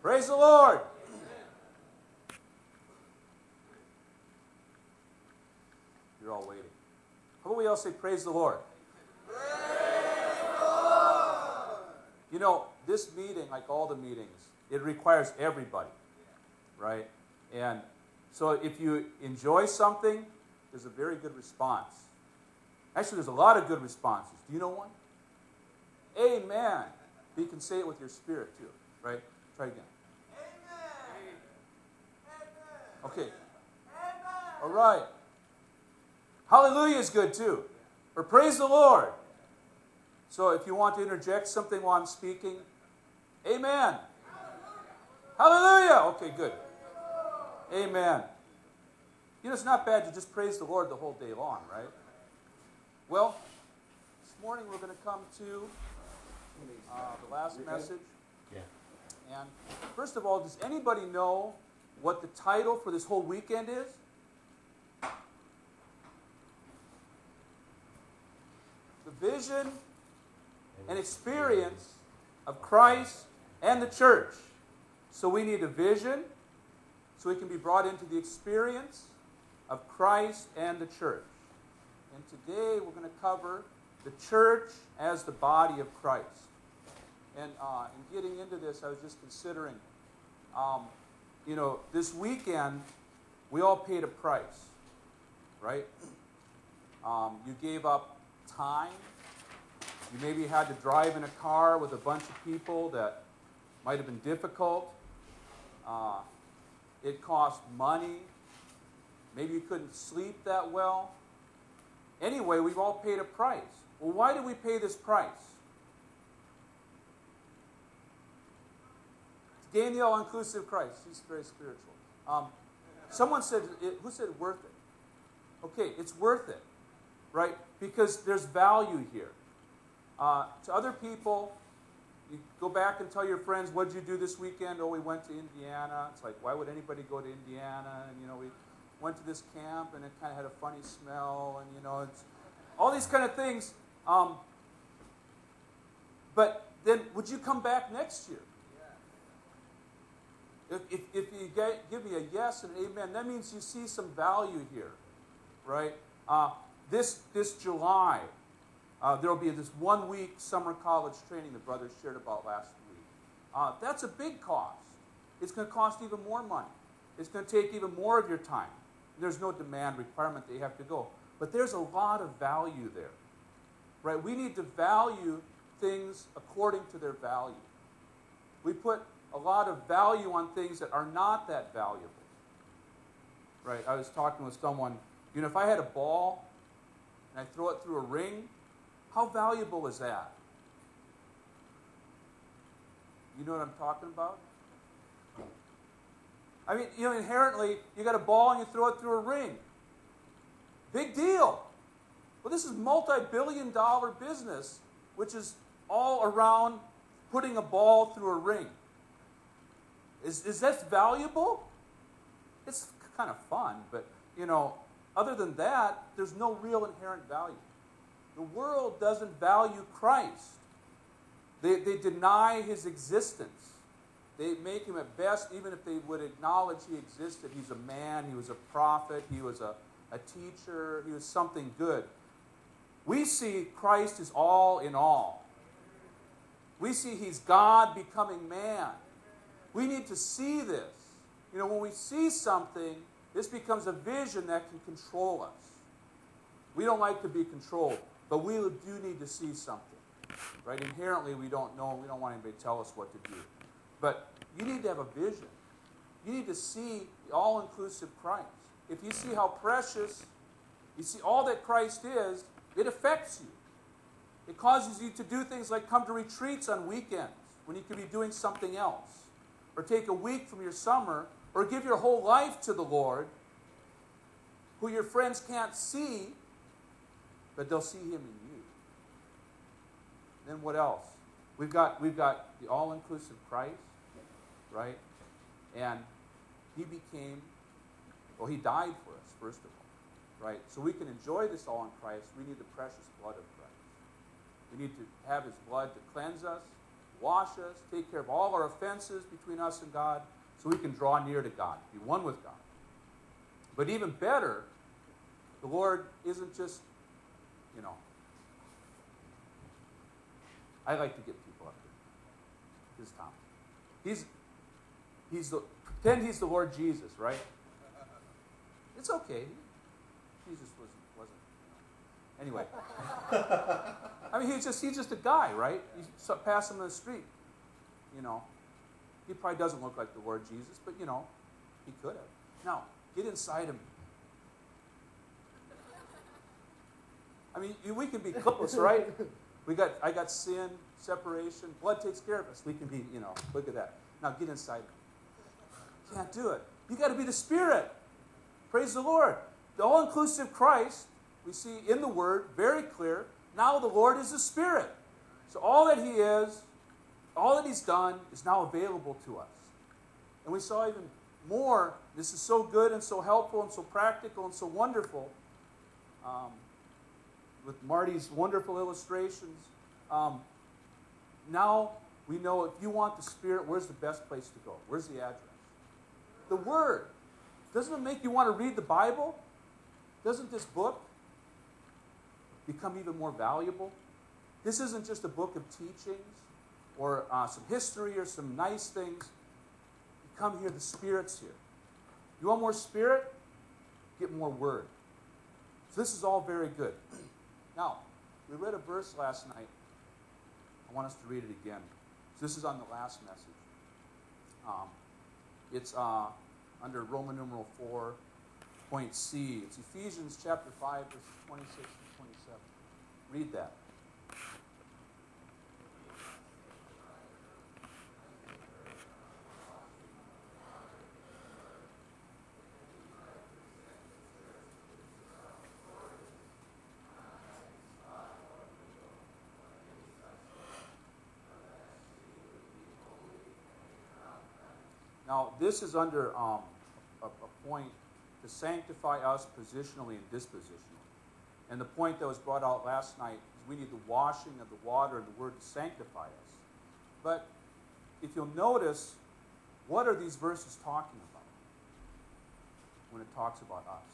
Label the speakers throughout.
Speaker 1: Praise the Lord. You're all waiting. How about we all say, praise the Lord?
Speaker 2: Praise the Lord.
Speaker 1: You know, this meeting, like all the meetings, it requires everybody, right? And so if you enjoy something, there's a very good response. Actually, there's a lot of good responses. Do you know one? Amen. But you can say it with your spirit, too, right? Try again.
Speaker 2: Amen.
Speaker 1: Okay.
Speaker 2: Amen.
Speaker 1: All right. Hallelujah is good too. Or praise the Lord. So if you want to interject something while I'm speaking, amen. Hallelujah. Okay, good. Amen. You know, it's not bad to just praise the Lord the whole day long, right? Well, this morning we're going to come to the last message.
Speaker 3: Yeah.
Speaker 1: And first of all, does anybody know what the title for this whole weekend is? The vision and experience of Christ and the church. So we need a vision so we can be brought into the experience of Christ and the church. And today we're going to cover the church as the body of Christ. And in getting into this, I was just considering, you know, this weekend we all paid a price, right? You gave up time. You maybe had to drive in a car with a bunch of people that might have been difficult. It cost money. Maybe you couldn't sleep that well. Anyway, we've all paid a price. Well, why did we pay this price? To gain the all-inclusive Christ. He's very spiritual. Someone said, who said worth it? Okay, it's worth it, right? Because there's value here. To other people, you go back and tell your friends, what did you do this weekend? Oh, we went to Indiana. It's like, why would anybody go to Indiana? And, you know, we went to this camp, and it kind of had a funny smell, and, you know, it's all these kind of things. But then, would you come back next year? If you give me a yes and an amen, that means you see some value here, right? This July, there will be this 1 week summer college training the brothers shared about last week. That's a big cost. It's going to cost even more money. It's going to take even more of your time. There's no demand requirement that you have to go. But there's a lot of value there, right? We need to value things according to their value. We put a lot of value on things that are not that valuable, right? I was talking with someone, you know, if I had a ball and I throw it through a ring, how valuable is that? You know what I'm talking about? I mean, you know, inherently, you got a ball and you throw it through a ring. Big deal. Well, this is multi-billion-dollar business, which is all around putting a ball through a ring. Is that valuable? It's kind of fun, but, you know, other than that, there's no real inherent value. The world doesn't value Christ. They deny his existence. They make him at best, even if they would acknowledge he existed. He's a man, he was a prophet, he was a teacher, he was something good. We see Christ is all in all. We see he's God becoming man. We need to see this. You know, when we see something, this becomes a vision that can control us. We don't like to be controlled, but we do need to see something. Right? Inherently, we don't know. We don't want anybody to tell us what to do. But you need to have a vision. You need to see the all-inclusive Christ. If you see how precious, you see all that Christ is, it affects you. It causes you to do things like come to retreats on weekends when you could be doing something else. Or take a week from your summer, or give your whole life to the Lord, who your friends can't see, but they'll see him in you. Then what else? We've got the all-inclusive Christ, right? And he died for us, first of all, right? So we can enjoy this all in Christ. We need the precious blood of Christ. We need to have his blood to cleanse us. wash us, take care of all our offenses between us and God, so we can draw near to God, be one with God. But even better, the Lord isn't just, I like to get people up here. This is Tom. Pretend he's the Lord Jesus, right? It's okay. Jesus wasn't. Anyway. I mean, he's just a guy, right? You pass him on the street, He probably doesn't look like the Lord Jesus, but, he could have. Now, get inside him. I mean, we can be close, right? I got sin, separation. Blood takes care of us. We can be, look at that. Now, get inside him. Can't do it. You got to be the Spirit. Praise the Lord. The all-inclusive Christ, we see in the Word, very clear. Now the Lord is the Spirit. So all that He is, all that He's done, is now available to us. And we saw even more. This is so good and so helpful and so practical and so wonderful. With Marty's wonderful illustrations. Now we know if you want the Spirit, where's the best place to go? Where's the address? The Word. Doesn't it make you want to read the Bible? Doesn't this book become even more valuable? This isn't just a book of teachings or some history or some nice things. You come here, the Spirit's here. You want more Spirit? Get more Word. So this is all very good. Now, we read a verse last night. I want us to read it again. So this is on the last message. It's under Roman numeral 4, point C. It's Ephesians chapter 5, verses 26 and 27. Read that. Now, this is under a point to sanctify us positionally and dispositionally. And the point that was brought out last night is we need the washing of the water and the Word to sanctify us. But if you'll notice, what are these verses talking about when it talks about us?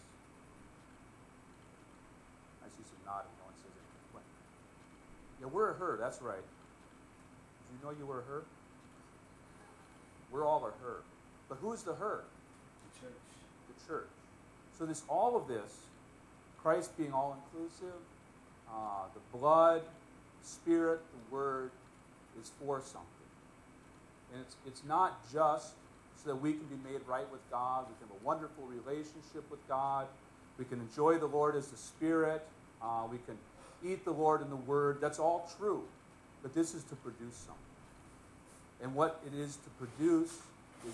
Speaker 1: I see some nodding. No one says anything. Yeah, we're a her. That's right. Did you know you were a her? We're all a her. But who's the her?
Speaker 3: The church.
Speaker 1: The church. So all of this, Christ being all-inclusive, the blood, the Spirit, the Word, is for something. And it's not just so that we can be made right with God, we can have a wonderful relationship with God, we can enjoy the Lord as the Spirit, we can eat the Lord in the Word. That's all true. But this is to produce something. And what it is to produce is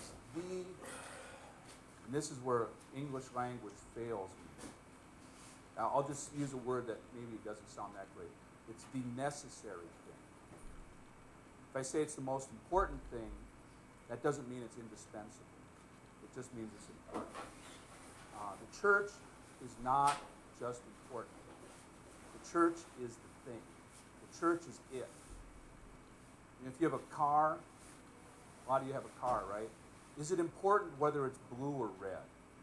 Speaker 1: and this is where English language fails me. Now, I'll just use a word that maybe doesn't sound that great. It's the necessary thing. If I say it's the most important thing, that doesn't mean it's indispensable. It just means it's important. The church is not just important. The church is the thing. The church is it. And if you have a car, a lot of you have a car, right? Is it important whether it's blue or red?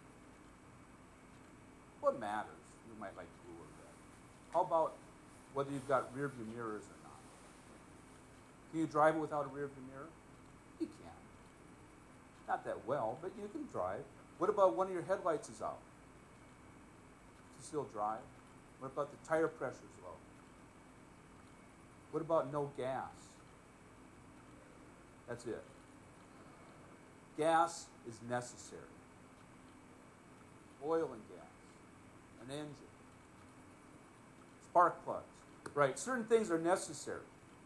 Speaker 1: What matters? You might like blue or red. How about whether you've got rear view mirrors or not? Can you drive it without a rear view mirror? You can. Not that well, but you can drive. What about one of your headlights is out? Can you still drive? What about the tire pressure's low? What about no gas? That's it. Gas is necessary. Oil and gas. An engine. Spark plugs. Right, certain things are necessary.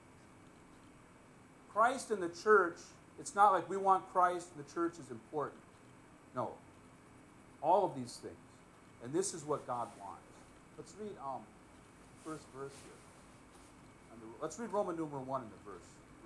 Speaker 1: Christ and the church, it's not like we want Christ and the church is important. No. All of these things. And this is what God wants. Let's read first verse here. Let's read Roman numeral 1 in the verse.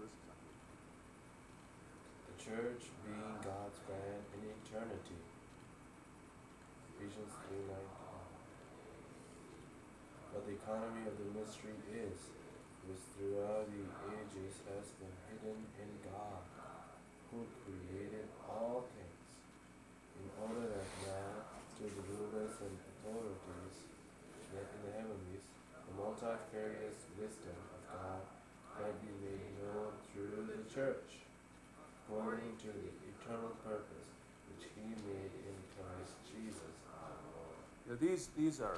Speaker 3: The church being God's plan in eternity. Ephesians 3:19. But the economy of the mystery is which throughout the ages has been hidden in God, who created all things, in order that now, through the rulers and authorities in the heavenlies, the multifarious wisdom of God might be made known through the church, according to the eternal purpose which he made in Christ Jesus our Lord.
Speaker 1: You know, these are,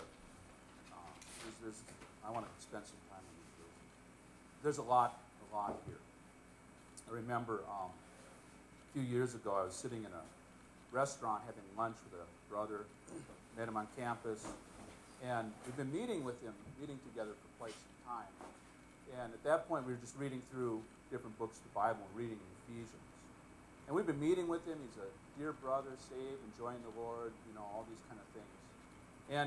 Speaker 1: I want to spend some time on these verses. There's a lot here. I remember a few years ago, I was sitting in a restaurant having lunch with a brother, met him on campus, and we've been meeting together for quite some time. And at that point, we were just reading through different books of the Bible and reading in Ephesians. And we've been meeting with him. He's a dear brother, saved, enjoying the Lord, all these kind of things. And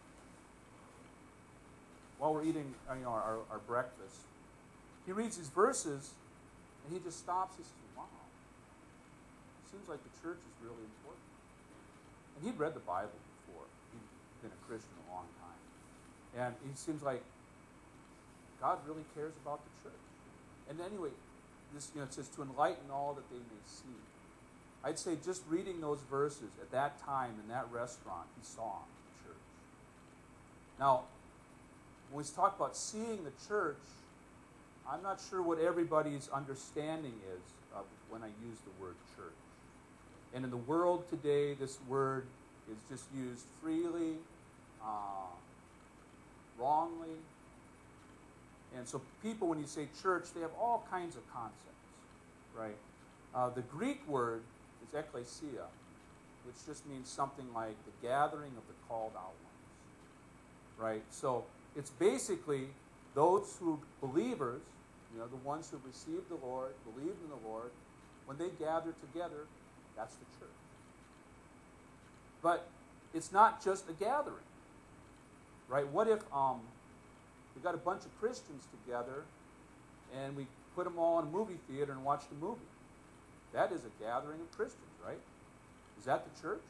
Speaker 1: while we're eating our breakfast, he reads these verses, and he just stops. He says, wow, seems like the church is really important. And he'd read the Bible before. He'd been a Christian a long time. And he seems like God really cares about the church. And anyway, this, it says, to enlighten all that they may see. I'd say just reading those verses at that time in that restaurant, he saw the church. Now, when we talk about seeing the church, I'm not sure what everybody's understanding is of when I use the word church. And in the world today, this word is just used freely, wrongly. And so people, when you say church, they have all kinds of concepts, right? The Greek word is ekklesia, which just means something like the gathering of the called out ones, right? So it's basically those who, believers, the ones who received the Lord, believed in the Lord, when they gather together, that's the church. But it's not just a gathering, right? What if we got a bunch of Christians together and we put them all in a movie theater and watch the movie? That is a gathering of Christians, right? Is that the church?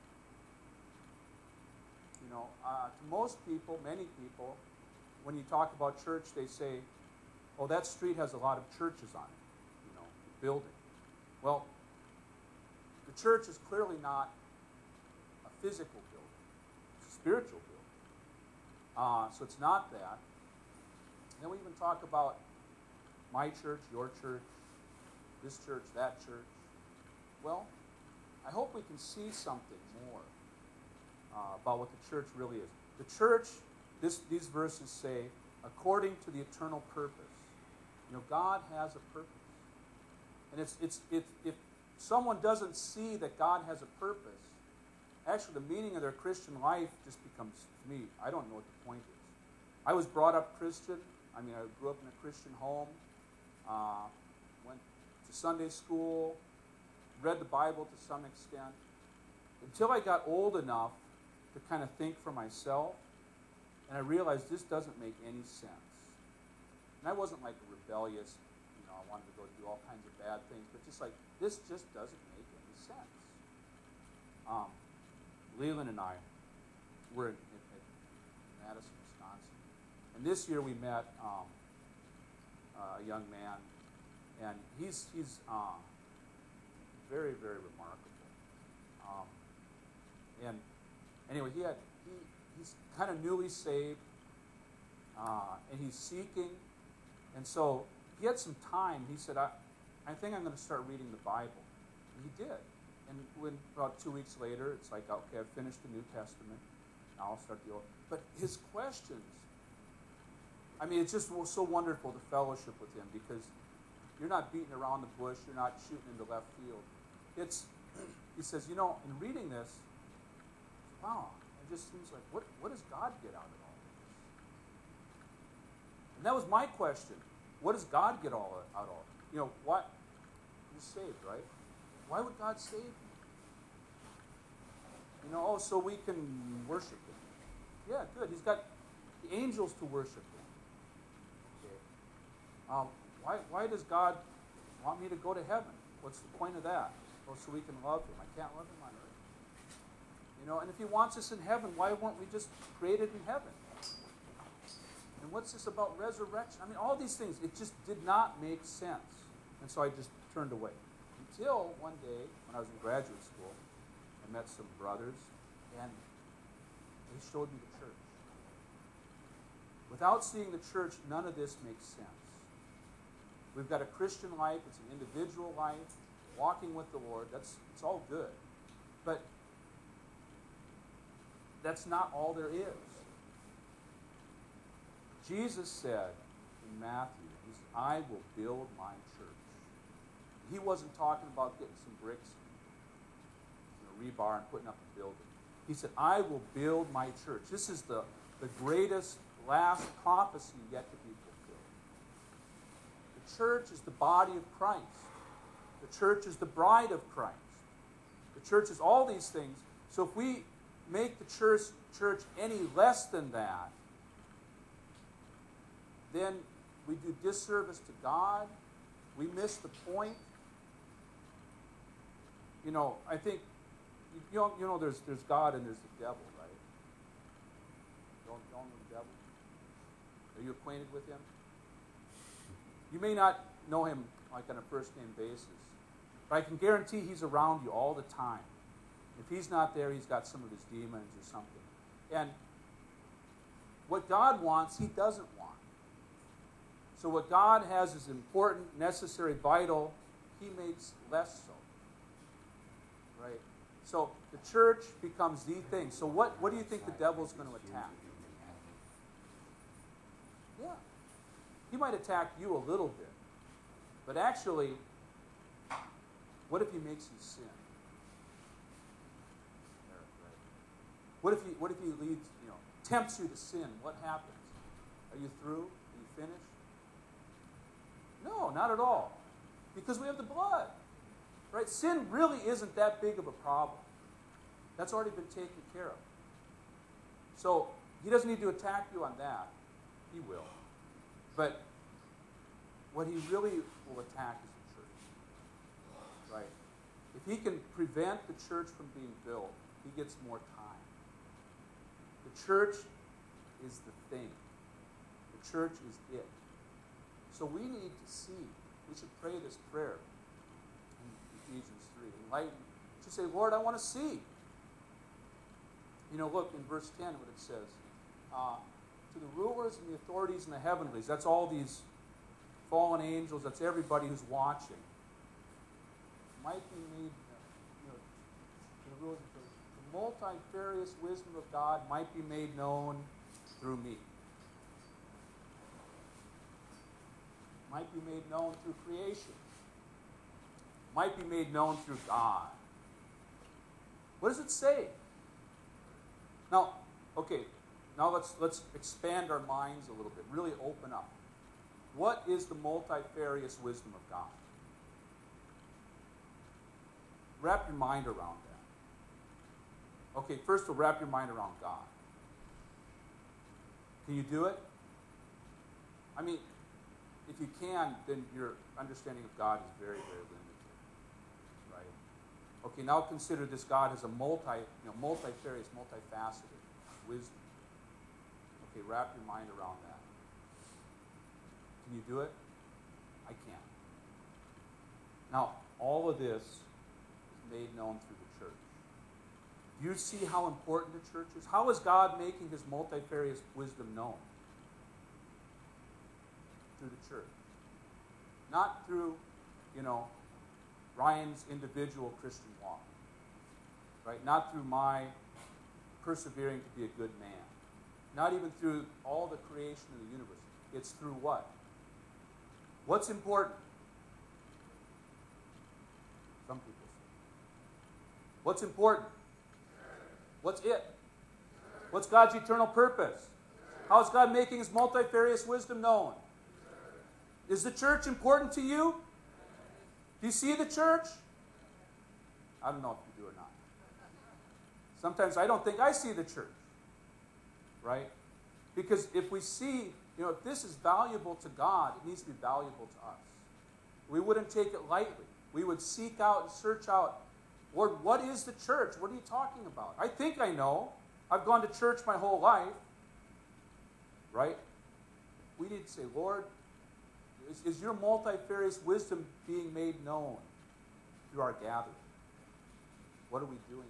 Speaker 1: To most people, many people, when you talk about church, they say, oh, that street has a lot of churches on it, building. Well, the church is clearly not a physical building. It's a spiritual building. So it's not that. Then we even talk about my church, your church, this church, that church. Well, I hope we can see something more about what the church really is. The church, these verses say, according to the eternal purpose. God has a purpose. And if someone doesn't see that God has a purpose, actually the meaning of their Christian life just becomes, to me, I don't know what the point is. I was brought up Christian. I grew up in a Christian home, went to Sunday school, read the Bible to some extent, until I got old enough to kind of think for myself, and I realized this doesn't make any sense. And I wasn't like a rebellious, I wanted to go do all kinds of bad things, but just like, this just doesn't make any sense. Leland and I were in Madison, Wisconsin. And this year we met a young man, and he's very, very remarkable. And anyway, he's kind of newly saved, and he's seeking. And so he had some time. He said, I think I'm going to start reading the Bible. And he did. And when about 2 weeks later, it's like, okay, I've finished the New Testament. Now I'll start the Old. But his questions, it's just so wonderful to fellowship with him, because you're not beating around the bush. You're not shooting into left field. He says, in reading this, wow, it just seems like, what does God get out of all of this? And that was my question. What does God get out of it? What? You're saved, right? Why would God save me? So we can worship him. Yeah, good. He's got the angels to worship him. Okay. Why does God want me to go to heaven? What's the point of that? Oh, so we can love him. I can't love him on earth. And if he wants us in heaven, why weren't we just created in heaven? And what's this about resurrection? I mean, all these things, it just did not make sense. And so I just turned away. Until one day, when I was in graduate school, I met some brothers, and they showed me the church. Without seeing the church, none of this makes sense. We've got a Christian life, it's an individual life, walking with the Lord, it's all good. But that's not all there is. Jesus said in Matthew, he said, I will build my church. He wasn't talking about getting some bricks and a rebar and putting up a building. He said, I will build my church. This is the greatest last prophecy yet to be fulfilled. The church is the body of Christ. The church is the bride of Christ. The church is all these things. So if we make the church any less than that, then we do disservice to God. We miss the point. You know, I think, you know there's God and there's the devil, right? You all know the devil? Are you acquainted with him? You may not know him like on a first-name basis, but I can guarantee he's around you all the time. If he's not there, he's got some of his demons or something. And what God wants, he doesn't want. So what God has is important, necessary, vital, he makes less so. Right? So the church becomes the thing. So what do you think the devil's going to attack? Yeah. He might attack you a little bit. But actually, what if he makes you sin? What if he leads, tempts you to sin? What happens? Are you through? Are you finished? No, not at all. Because we have the blood. Right? Sin really isn't that big of a problem. That's already been taken care of. So he doesn't need to attack you on that. He will. But what he really will attack is the church. Right? If he can prevent the church from being built, he gets more time. The church is the thing. The church is it. So we need to see. We should pray this prayer in Ephesians 3. Enlighten. To say, Lord, I want to see. Look in verse 10 what it says. To the rulers and the authorities in the heavenlies. That's all these fallen angels. That's everybody who's watching. Might be made, the rulers and the multifarious wisdom of God might be made known through me. Might be made known through creation. Might be made known through God. What does it say? Now, let's expand our minds a little bit. Really open up. What is the multifarious wisdom of God? Wrap your mind around that. Okay, first we'll wrap your mind around God. Can you do it? I mean, if you can, then your understanding of God is very, very limited. Right? Okay, now consider this God as a multifarious, multifaceted wisdom. Okay, wrap your mind around that. Can you do it? I can't. Now, all of this is made known through the church. Do you see how important the church is? How is God making his multifarious wisdom known? Through the church. Not through, Ryan's individual Christian walk. Right? Not through my persevering to be a good man. Not even through all the creation of the universe. It's through what? What's important? Some people say. What's important? What's it? What's God's eternal purpose? How is God making his multifarious wisdom known? Is the church important to you? Do you see the church? I don't know if you do or not. Sometimes I don't think I see the church. Right? Because if we see, if this is valuable to God, it needs to be valuable to us. We wouldn't take it lightly. We would seek out and search out, Lord, what is the church? What are you talking about? I think I know. I've gone to church my whole life. Right? we need to say, Lord, is your multifarious wisdom being made known through our gathering? What are we doing?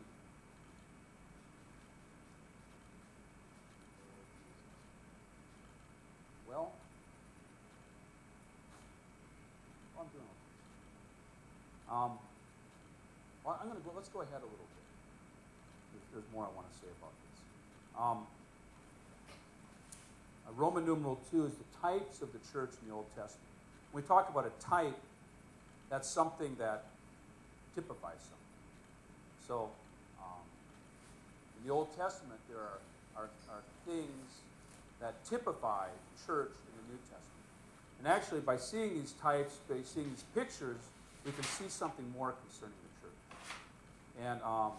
Speaker 1: Well, I'm doing okay. Well, I'm going to go. Let's go ahead a little bit. There's more I want to say about this. Roman numeral 2 is the types of the church in the Old Testament. When we talk about a type, that's something that typifies something. So, in the Old Testament, there are things that typify the church in the New Testament. And actually, by seeing these types, by seeing these pictures, we can see something more concerning the church. And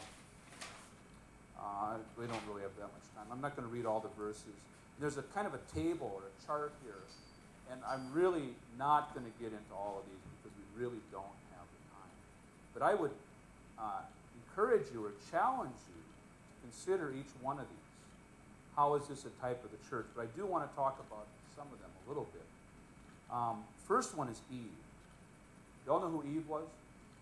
Speaker 1: we don't really have that much time. I'm not going to read all the verses. There's a kind of a table or a chart here, and I'm really not going to get into all of these because we really don't have the time. But I would encourage you or challenge you to consider each one of these. How is this a type of the church? But I do want to talk about some of them a little bit. First one is Eve. Y'all know who Eve was?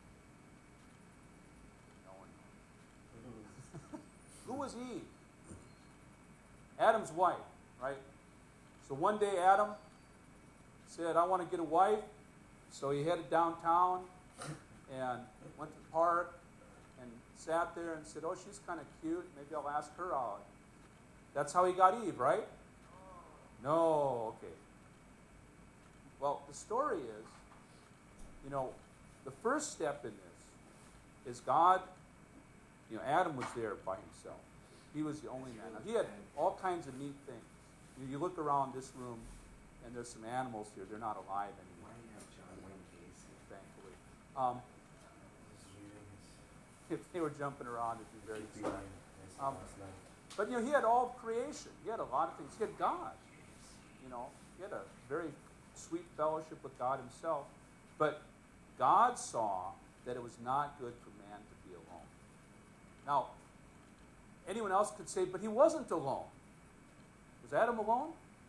Speaker 1: No one knows. Who was Eve? Adam's wife, right? So one day Adam said, I want to get a wife. So he headed downtown and went to the park and sat there and said, oh, she's kind of cute. Maybe I'll ask her out. That's how he got Eve, right? No, okay. Well, the story is, the first step in this is God, Adam was there by himself. He was the only man. Now, he had all kinds of neat things. You look around this room, and there's some animals here. They're not alive anymore.
Speaker 3: Why do you have John Wayne Gacy?
Speaker 1: Thankfully. If they were jumping around, it'd be very sad. But, he had all creation. He had a lot of things. He had God. He had a very sweet fellowship with God himself. But God saw that it was not good for man to be alone. Now, anyone else could say, but he wasn't alone. Was Adam alone?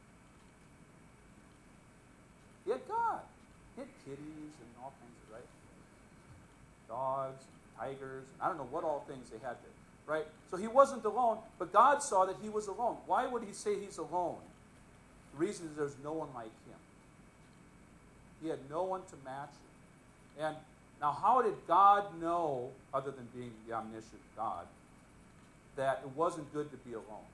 Speaker 1: He had God. He had kitties and all kinds of, right? Dogs, and tigers, and I don't know what all things they had there, right? So he wasn't alone, but God saw that he was alone. Why would he say he's alone? The reason is there's no one like him. He had no one to match him. And now how did God know, other than being the omniscient God, that it wasn't good to be alone?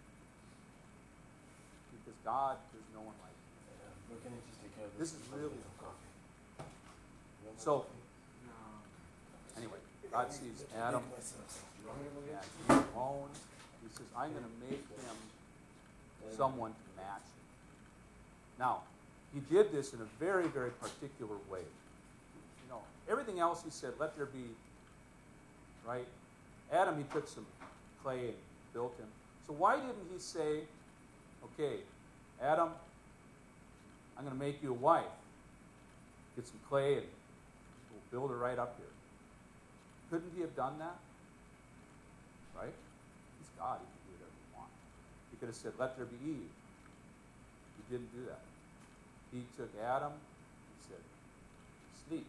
Speaker 1: Because God, there's no one like him.
Speaker 3: We're going to just take care of
Speaker 1: This
Speaker 3: this.
Speaker 1: is really
Speaker 3: coffee.
Speaker 1: So, anyway, God sees Adam, and he's alone. He says, I'm going to make him someone to match him. Now, he did this in a very, very particular way. Everything else he said, let there be, right? Adam, he took some clay and built him. So why didn't he say, okay, Adam, I'm going to make you a wife. Get some clay and we'll build her right up here. Couldn't he have done that? Right? He's God. He can do whatever he wants. He could have said, let there be Eve. He didn't do that. He took Adam and said, sleep.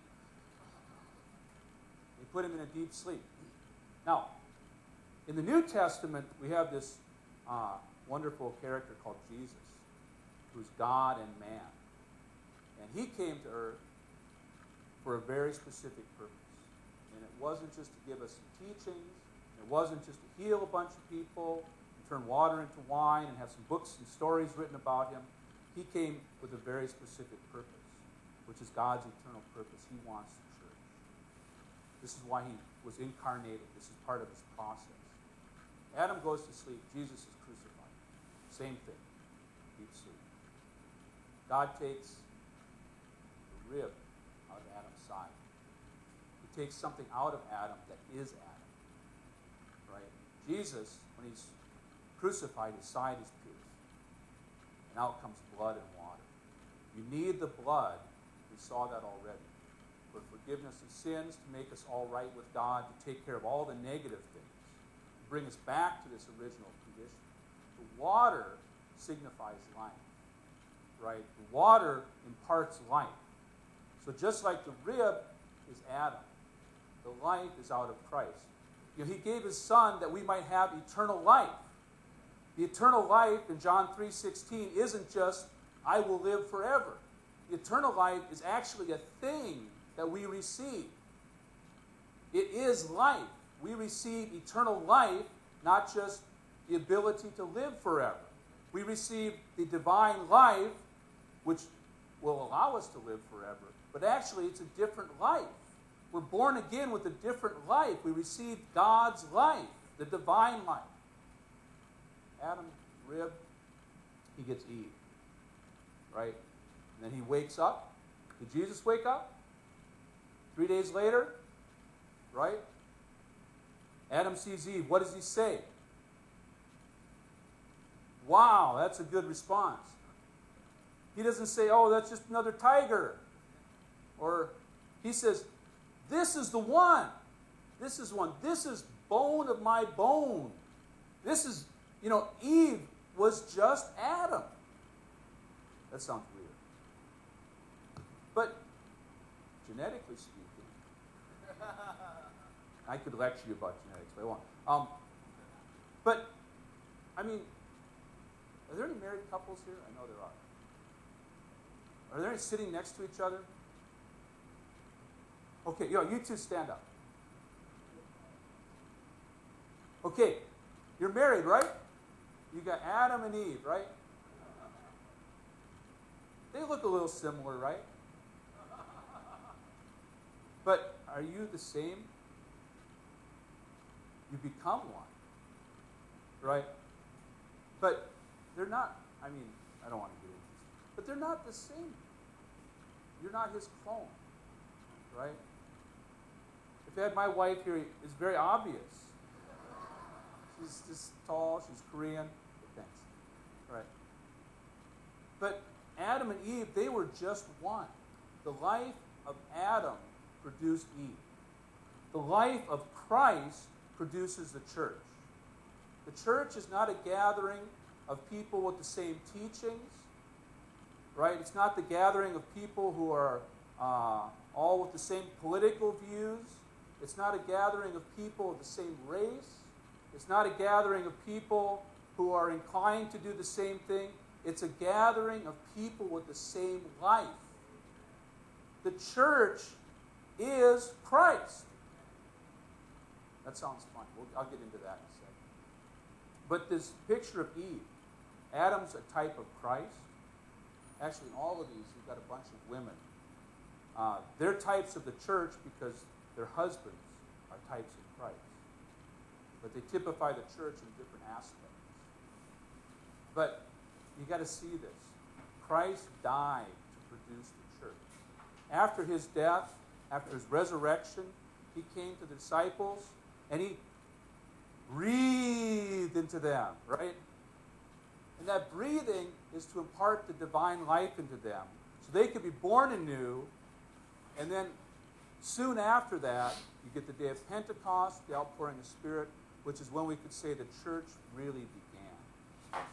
Speaker 1: He put him in a deep sleep. Now, in the New Testament, we have this wonderful character called Jesus, who's God and man. And he came to earth for a very specific purpose. And it wasn't just to give us some teachings. It wasn't just to heal a bunch of people and turn water into wine and have some books and stories written about him. He came with a very specific purpose, which is God's eternal purpose. He wants the church. This is why he was incarnated. This is part of his process. Adam goes to sleep. Jesus is crucified. Same thing. Deep sleep. God takes the rib out of Adam's side. He takes something out of Adam that is Adam. Right? Jesus, when he's crucified, his side is pierced. And out comes blood and water. You need the blood. We saw that already. For forgiveness of sins, to make us all right with God, to take care of all the negative things, to bring us back to this original condition. The water signifies life. right? The water imparts life. So just like the rib is Adam, the life is out of Christ. You know, he gave his son that we might have eternal life. The eternal life in John 3:16 isn't just, I will live forever. The eternal life is actually a thing that we receive. It is life. We receive eternal life, not just the ability to live forever. We receive the divine life, which will allow us to live forever. But actually, it's a different life. We're born again with a different life. We receive God's life, the divine life. Adam, rib, he gets Eve, right? And then he wakes up. Did Jesus wake up? 3 days later, right? Adam sees Eve. What does he say? Wow, that's a good response. He doesn't say, oh, that's just another tiger. Or he says, this is the one. This is one. This is bone of my bone. This is, Eve was just Adam. That sounds weird. But genetically speaking, I could lecture you about genetics, but I won't. But, I mean, are there any married couples here? I know there are. Are there any sitting next to each other? Okay, you two stand up. Okay, you're married, right? You got Adam and Eve, right? They look a little similar, right? But are you the same? You become one, right? But they're not, I don't want to get into this, but they're not the same. You're not his clone, right? If I had my wife here, it's very obvious. She's just tall, she's Korean. Thanks. Right. But Adam and Eve, they were just one. The life of Adam produced Eve. The life of Christ produces the church. The church is not a gathering of people with the same teachings, right? It's not the gathering of people who are all with the same political views. It's not a gathering of people of the same race. It's not a gathering of people who are inclined to do the same thing. It's a gathering of people with the same life. The church is Christ. That sounds fun. I'll get into that in a second. But this picture of Eve, Adam's a type of Christ. Actually, in all of these, you've got a bunch of women. They're types of the church because their husbands are types of Christ. But they typify the church in different aspects. But you got to see this. Christ died to produce the church. After his death, after his resurrection, he came to the disciples and he breathed into them, right? And that breathing is to impart the divine life into them so they could be born anew. And then soon after that, you get the day of Pentecost, the outpouring of the Spirit, which is when we could say the church really began.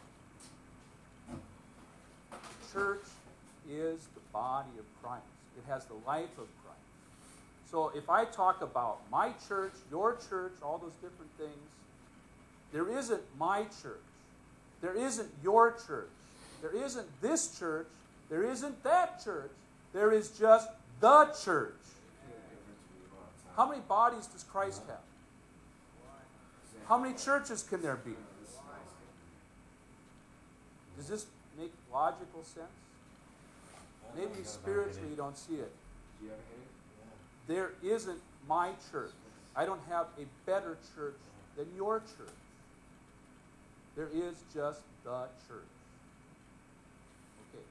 Speaker 1: The church is the body of Christ. It has the life of Christ. So if I talk about my church, your church, all those different things, there isn't my church. There isn't your church. There isn't this church. There isn't that church. There is just the church. How many bodies does Christ have? How many churches can there be? Does this make logical sense? Maybe spiritually you don't see it. There isn't my church. I don't have a better church than your church. There is just the church. Okay.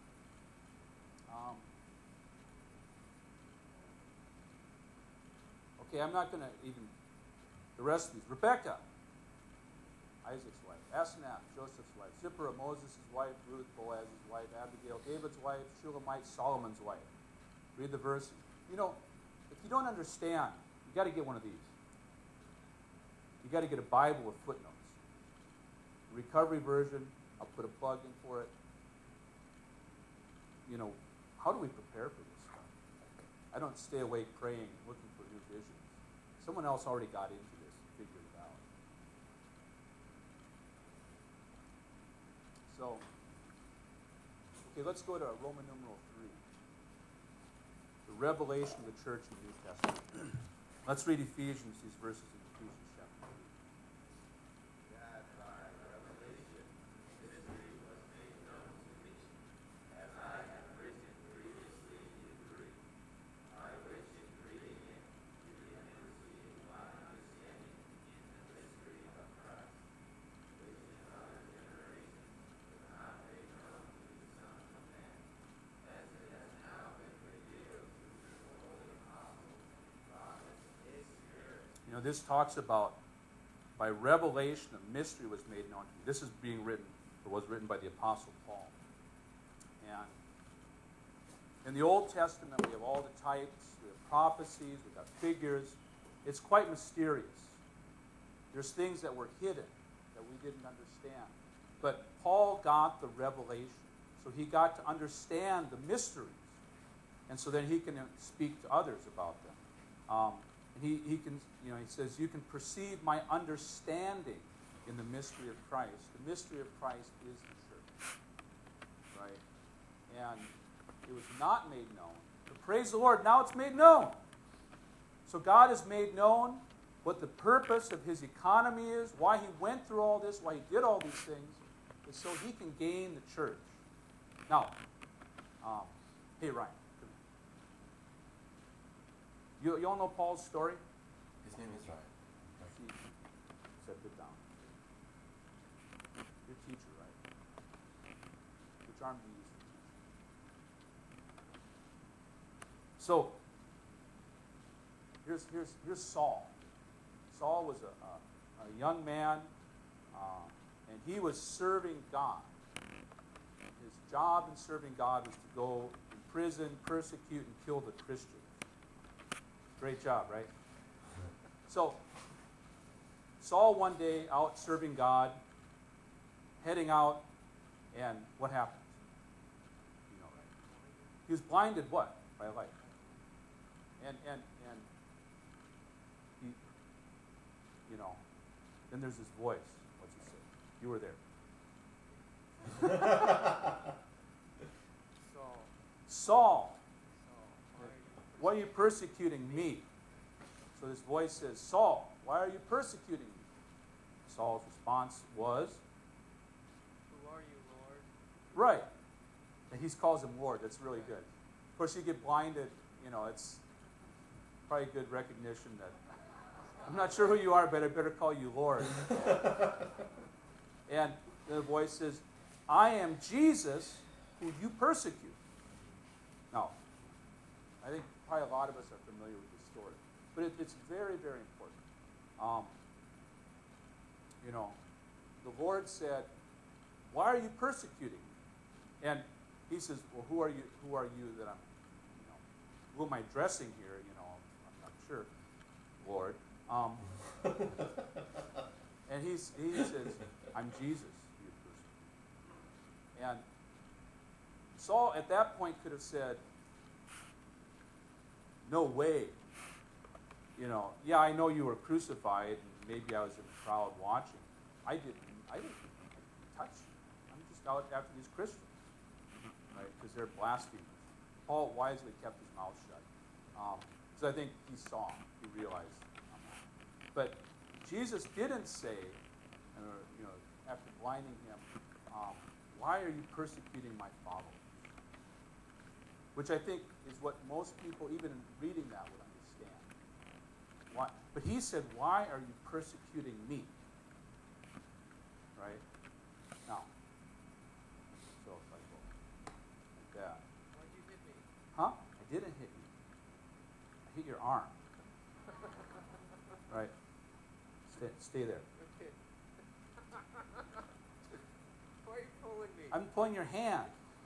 Speaker 1: Okay, I'm not going to even... The rest of these. Rebecca, Isaac's wife. Asenath, Joseph's wife. Zipporah, Moses' wife. Ruth, Boaz's wife. Abigail, David's wife. Shulamite, Solomon's wife. Read the verses. If you don't understand, you got to get one of these. You got to get a Bible with footnotes. Recovery version, I'll put a plug in for it. how do we prepare for this stuff? I don't stay awake praying, looking for new visions. Someone else already got into this, figured it out. So, okay, let's go to Roman numeral 3. The revelation of the church in the New Testament. Let's read Ephesians, these verses in Ephesians chapter 3.
Speaker 2: That by revelation mystery was made known to me, as I have written previously in Greek, by which in reading it you can receive my understanding in the mystery of Christ, which in other generations was not made known to the Son of Man, as it has now been revealed through the holy apostles, prophets, and Spirit.
Speaker 1: This talks about by revelation a mystery was made known to me. This is being written, or was written by the Apostle Paul. And in the Old Testament, we have all the types, we have prophecies, we've got figures. It's quite mysterious. There's things that were hidden that we didn't understand. But Paul got the revelation. So he got to understand the mysteries. And so then he can speak to others about them. He can, he says, you can perceive my understanding in the mystery of Christ. The mystery of Christ is the church. Right? And it was not made known. But praise the Lord, now it's made known. So God has made known what the purpose of his economy is, why he went through all this, why he did all these things, is so he can gain the church. Now, hey Ryan, come here. You all know Paul's story?
Speaker 3: His name is Ryan.
Speaker 1: See, set it down. Your teacher, right? Which arm do you use to teach? So, here's Saul. Saul was a young man, and he was serving God. His job in serving God was to go in prison, persecute, and kill the Christians. Great job, right? So, Saul one day out serving God, heading out, and what happens? You know, right? He was blinded what? By a light. And he, then there's this voice. What's he say? You were there. Saul, why are you persecuting me? So this voice says, Saul, why are you persecuting me? Saul's response was,
Speaker 2: Who are you, Lord?
Speaker 1: right. And he calls him Lord. That's really good. Of course, you get blinded, it's probably good recognition that I'm not sure who you are, but I better call you Lord. And the voice says, I am Jesus who you persecute. Now, I think probably a lot of us are familiar with this story. But it's very, very important. The Lord said, why are you persecuting me? And he says, well, who are you that I'm, who am I addressing here? I'm not sure, Lord. And he says, I'm Jesus, you persecute. And Saul at that point could have said, no way. Yeah, I know you were crucified, and maybe I was in the crowd watching. I didn't touch you. I'm just out after these Christians, right? Because they're blasphemers. Paul wisely kept his mouth shut. So I think he saw, he realized. But Jesus didn't say, after blinding him, why are you persecuting my followers? Which I think is what most people, even in reading that, would understand. Why? But he said, why are you persecuting me? Right? Now, so if I go like that.
Speaker 2: Why'd you hit me?
Speaker 1: Huh? I didn't hit you. I hit your arm. Right? Stay there.
Speaker 2: Okay. Why are you pulling me?
Speaker 1: I'm pulling your hand.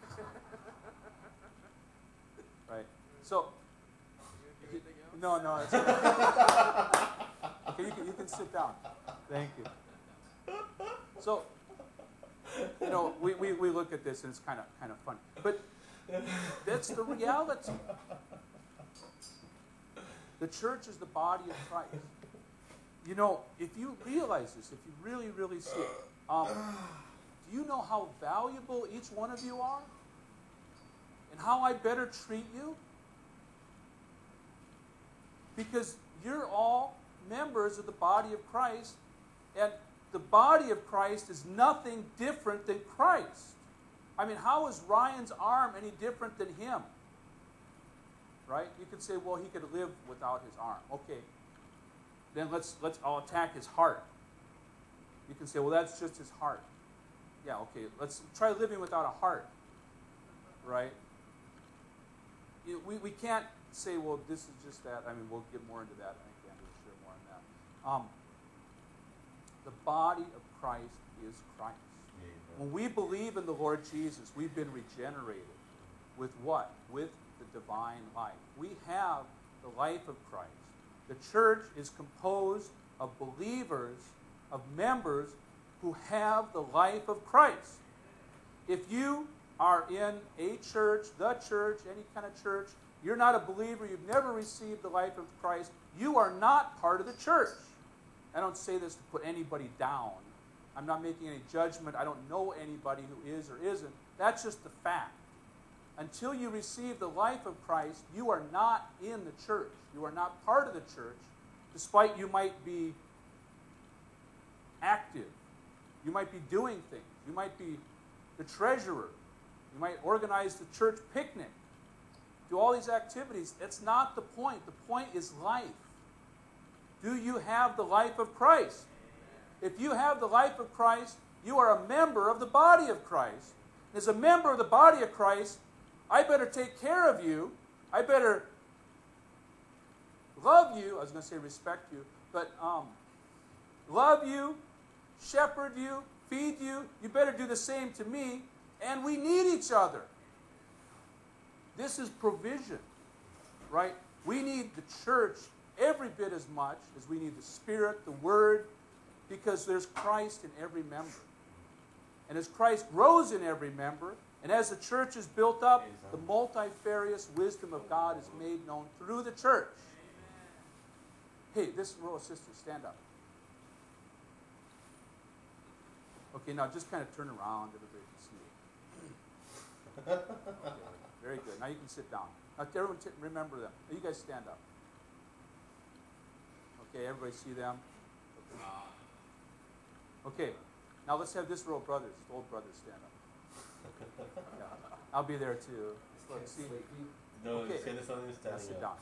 Speaker 1: Right? So,
Speaker 2: You do anything else?
Speaker 1: no, it's okay. Okay, you can sit down. Thank you. So, we look at this and it's kind of funny. But That's the reality. The church is the body of Christ. You know, if you realize this, if you really, really see it, do you know how valuable each one of you are? And how I better treat you? Because you're all members of the body of Christ, and the body of Christ is nothing different than Christ. I mean, how is Ryan's arm any different than him? Right? You could say, well, he could live without his arm. Okay. Then I'll attack his heart. You can say, well, that's just his heart. Yeah, okay. Let's try living without a heart. Right? We can't say, well, this is just that. I mean, we'll get more into that. I think Andrew will share more on that. The body of Christ is Christ. When we believe in the Lord Jesus, we've been regenerated. With what? With the divine life. We have the life of Christ. The church is composed of believers, of members who have the life of Christ. If you are in a church, the church, any kind of church, you're not a believer, you've never received the life of Christ, you are not part of the church. I don't say this to put anybody down. I'm not making any judgment. I don't know anybody who is or isn't. That's just the fact. Until you receive the life of Christ, you are not in the church. You are not part of the church, despite you might be active. You might be doing things. You might be the treasurer. You might organize the church picnic. Do all these activities. It's not the point. The point is life. Do you have the life of Christ? If you have the life of Christ, you are a member of the body of Christ. As a member of the body of Christ, I better take care of you. I better love you. I was going to say respect you, but love you, shepherd you, feed you. You better do the same to me. And we need each other. This is provision, right? We need the church every bit as much as we need the Spirit, the Word, because there's Christ in every member. And as Christ grows in every member, and as the church is built up, the multifarious wisdom of God is made known through the church. Hey, this row of sisters, stand up. Okay, now just kind of turn around, everybody can see you. Okay, very good. Now you can sit down. Now everyone remember them. Now you guys stand up. Okay, everybody see them? Okay, now let's have this row of brothers, old brothers, stand up. Yeah, I'll be there too. Look, see.
Speaker 3: No,
Speaker 1: Okay.
Speaker 3: Now
Speaker 1: Sit down.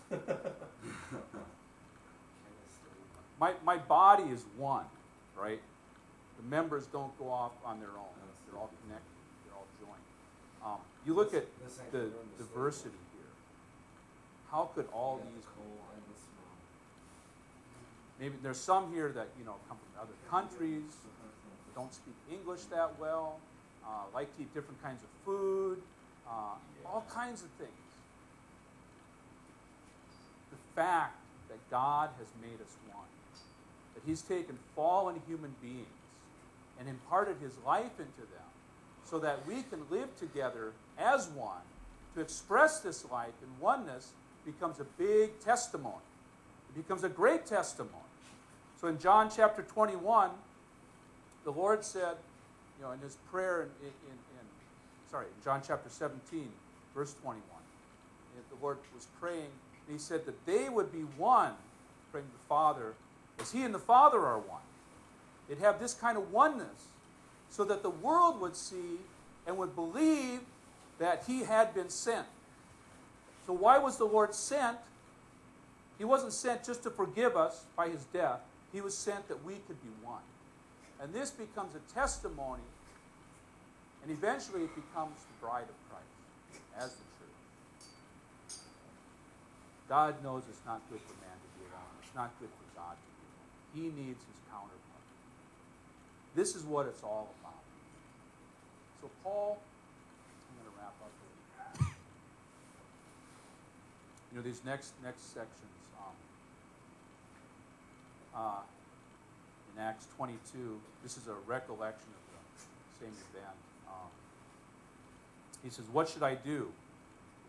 Speaker 1: My body is one, right? The members don't go off on their own. They're all connected. They're all joined. You look at the diversity here. How could all these? Maybe there's some here that come from other countries, don't speak English that well, like to eat different kinds of food, all kinds of things. The fact that God has made us one, that He's taken fallen human beings and imparted His life into them so that we can live together as one, to express this life in oneness becomes a big testimony. It becomes a great testimony. So in John chapter 21, the Lord said, in His prayer in John chapter 17, verse 21, the Lord was praying, and He said that they would be one, praying to the Father, as He and the Father are one. They'd have this kind of oneness, so that the world would see and would believe that He had been sent. So why was the Lord sent? He wasn't sent just to forgive us by His death. He was sent that we could be one. And this becomes a testimony, and eventually it becomes the bride of Christ as the church. God knows it's not good for man to be alone. It's not good for God to be alone. He needs his counterpart. This is what it's all about. So Paul, I'm going to wrap up here. These next sections, in Acts 22, this is a recollection of the same event. He says, "What should I do?"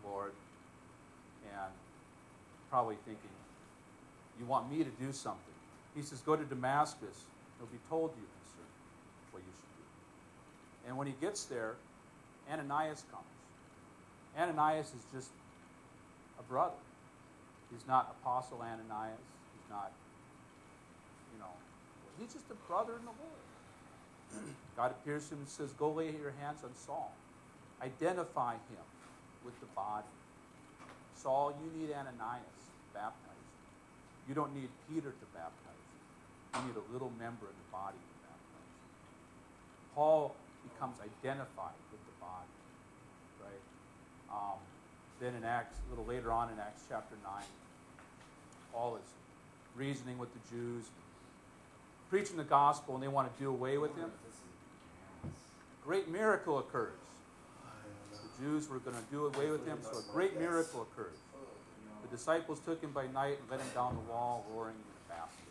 Speaker 1: Lord, and probably thinking, you want me to do something. He says, go to Damascus. It'll be told you concerning what you should do. And when he gets there, Ananias comes. Ananias is just a brother. He's not Apostle Ananias. He's not, he's just a brother in the Lord. God appears to him and says, go lay your hands on Saul. Identify him with the body. Saul, you need Ananias to baptize you. You don't need Peter to baptize you. You need a little member of the body to baptize you. Paul becomes identified with the body, right? Then in Acts, a little later on in Acts chapter 9, Paul is reasoning with the Jews, preaching the gospel, and they want to do away with him. A great miracle occurs. The Jews were going to do away with him, so a great miracle occurs. The disciples took him by night and let him down the wall, roaring in a basket.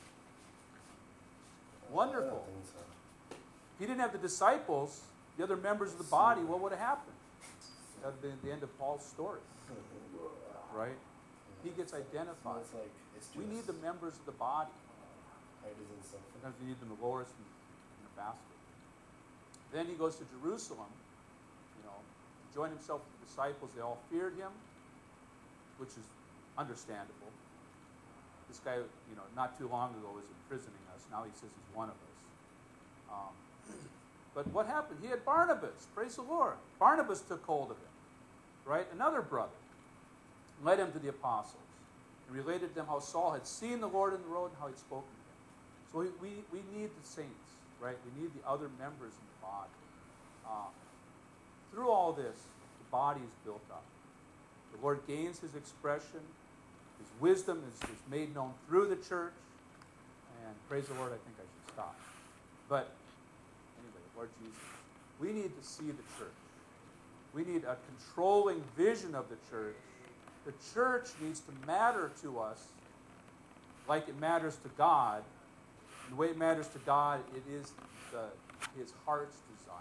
Speaker 1: Wonderful. If he didn't have the disciples, the other members of the body, what would have happened? That would have been the end of Paul's story. Right? He gets identified. We need the members of the body. Sometimes we need them to lower us in a basket. Then he goes to Jerusalem, to join himself with the disciples. They all feared him, which is understandable. This guy, not too long ago was imprisoning us. Now he says he's one of us. But what happened? He had Barnabas. Praise the Lord. Barnabas took hold of him, right? Another brother. Led him to the apostles. And related to them how Saul had seen the Lord in the road and how he'd spoken to him. So we need the saints, right? We need the other members in the body. Through all this, the body is built up. The Lord gains his expression. His wisdom is made known through the church. And praise the Lord, I think I should stop. But anyway, Lord Jesus, we need to see the church. We need a controlling vision of the church. The church needs to matter to us like it matters to God. And the way it matters to God, it is his heart's design.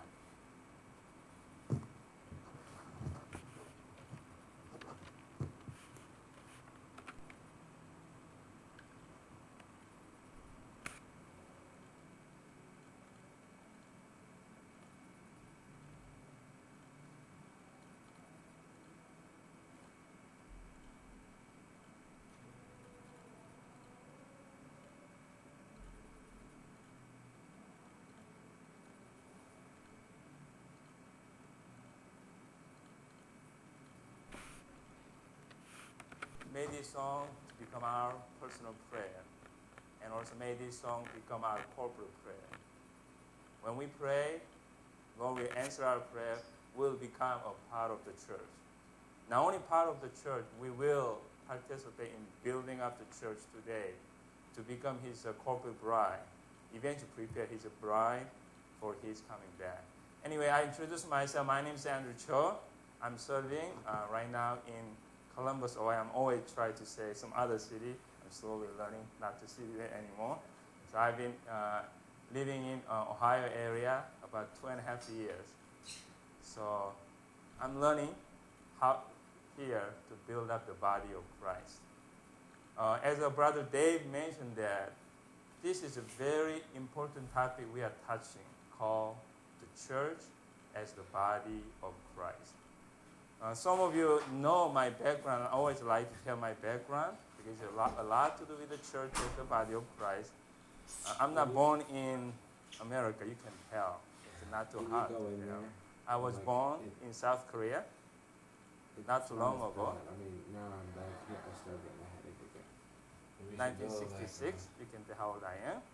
Speaker 2: May this song become our personal prayer, and also may this song become our corporate prayer. When we pray, when we answer our prayer, we'll become a part of the church. Not only part of the church, we will participate in building up the church today to become his corporate bride, eventually prepare his bride for his coming back. Anyway, I introduce myself. My name is Andrew Cho. I'm serving right now in Columbus, Ohio. I'm always trying to say some other city. I'm slowly learning not to see it anymore. So I've been living in Ohio area about 2.5 years. So I'm learning how here to build up the body of Christ. As our brother Dave mentioned that, this is a very important topic we are touching, called the church as the body of Christ. Some of you know my background. I always like to tell my background because it's a lot to do with the church as the body of Christ. I'm not born in America, you can tell. It's not too hard to tell. I was born in South Korea not too long ago.
Speaker 3: Now I'm back here. I started getting my headache again.
Speaker 2: 1966, you can tell how old I am.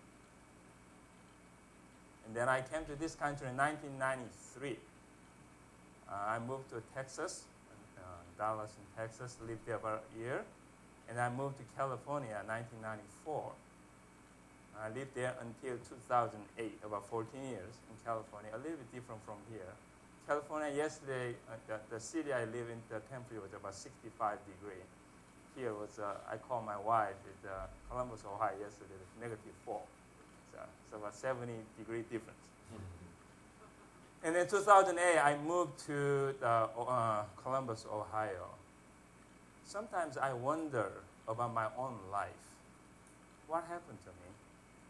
Speaker 2: And then I came to this country in 1993. I moved to Texas, Dallas in Texas, lived there about a year. And I moved to California in 1994. I lived there until 2008, about 14 years in California, a little bit different from here. California yesterday, the city I live in, the temperature was about 65 degrees. Here was, I called my wife, it's Columbus, Ohio yesterday, it was -4. So it's about 70-degree difference. And in 2008, I moved to Columbus, Ohio. Sometimes I wonder about my own life. What happened to me?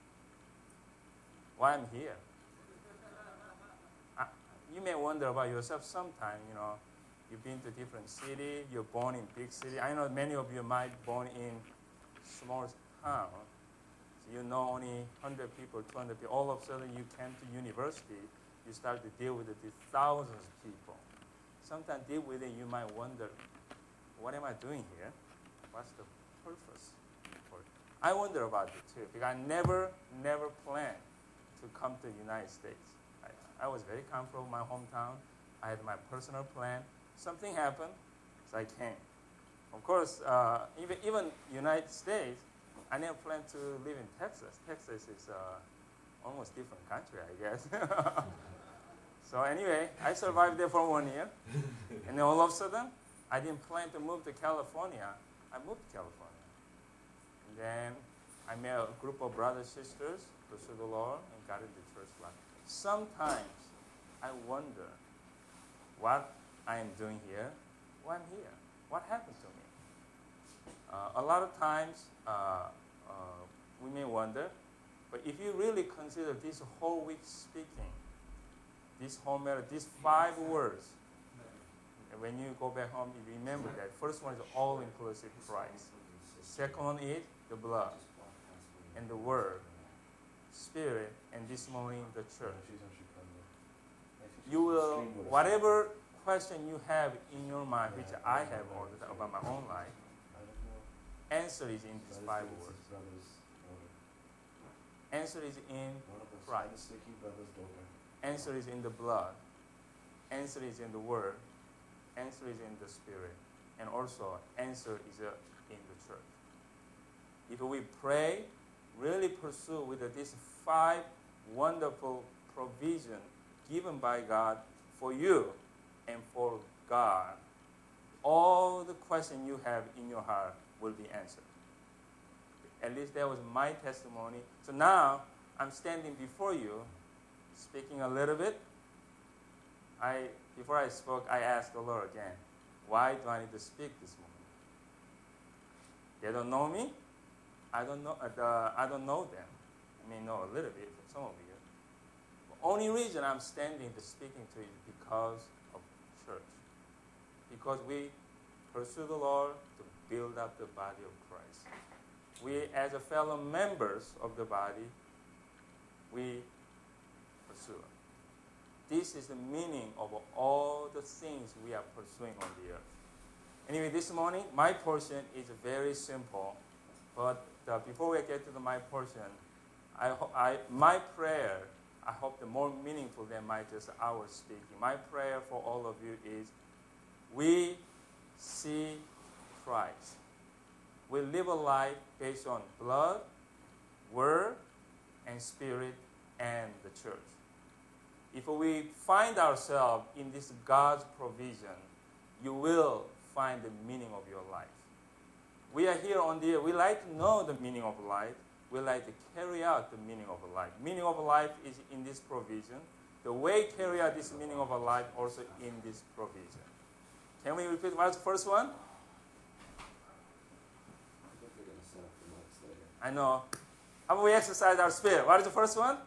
Speaker 2: Why I'm here? You may wonder about yourself sometime, You've been to different city, you're born in big city. I know many of you might be born in small town. So you know only 100 people, 200 people. All of a sudden you came to university, you start to deal with these thousands of people. Sometimes deal with it, you might wonder, what am I doing here? What's the purpose? I wonder about it too, because I never planned to come to the United States. I was very comfortable in my hometown. I had my personal plan. Something happened, so I came. Of course, even United States, I never planned to live in Texas. Texas is almost different country, I guess. So anyway, I survived there for 1 year. And then all of a sudden, I didn't plan to move to California. I moved to California. And then I met a group of brothers, sisters, pursued the Lord, and got into church life. Sometimes I wonder what I am doing here, why I'm here, what happened to me. A lot of times we may wonder, but if you really consider this whole week speaking, this whole matter, these 5 words, and when you go back home, you remember that. First one is all-inclusive Christ. Second one is the blood and the word, spirit, and this morning the church. You will, whatever question you have in your mind, which I have all the time about my own life, answer is in these 5 words. Answer is in Christ. Answer is in the blood. Answer is in the word. Answer is in the spirit. And also, answer is in the church. If we pray, really pursue with these 5 wonderful provisions given by God for you and for God, all the questions you have in your heart will be answered. At least that was my testimony. So now I'm standing before you, speaking a little bit. Before I spoke, I asked the Lord again, why do I need to speak this morning? They don't know me. I don't know them. I may know a little bit from some of you. The only reason I'm standing to speaking to you is because of church. Because we pursue the Lord to build up the body of Christ. We, as a fellow members of the body, we pursue. This is the meaning of all the things we are pursuing on the earth. Anyway, this morning, my portion is very simple. But before we get to my portion, my prayer, I hope, the more meaningful than my just our speaking. My prayer for all of you is, we see Christ. We live a life based on blood, word, and spirit, and the church. If we find ourselves in this God's provision, you will find the meaning of your life. We are here on the earth. We like to know the meaning of life. We like to carry out the meaning of life. Meaning of life is in this provision. The way to carry out this meaning of life also in this provision. Can we repeat what's the first one? I know. How about we exercise our spirit? What is the first one?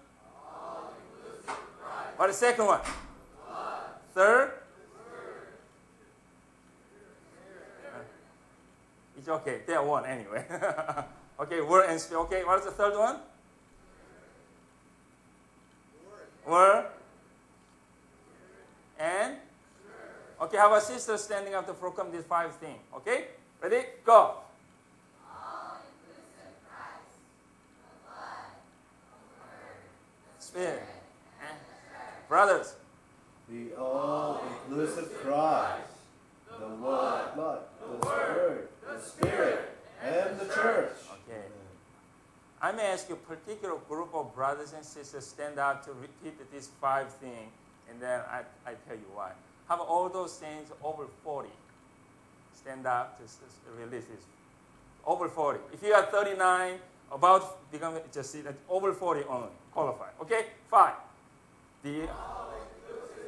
Speaker 2: What is the second one? Third? It's okay. They are one anyway. Okay, word and spirit. Okay, what is the third one? Word. And? Okay, how about sisters standing up to proclaim these 5 things? Okay? Ready? Go. Spirit. And brothers.
Speaker 3: The all-inclusive Christ, the blood, the word, the spirit, and the church.
Speaker 2: Okay. I may ask you a particular group of brothers and sisters stand up to repeat these 5 things, and then I tell you why. How about all those things over 40? Stand up to release this. Over 40. If you are 39, about becoming just see that over 40 only qualify. Okay? 5. The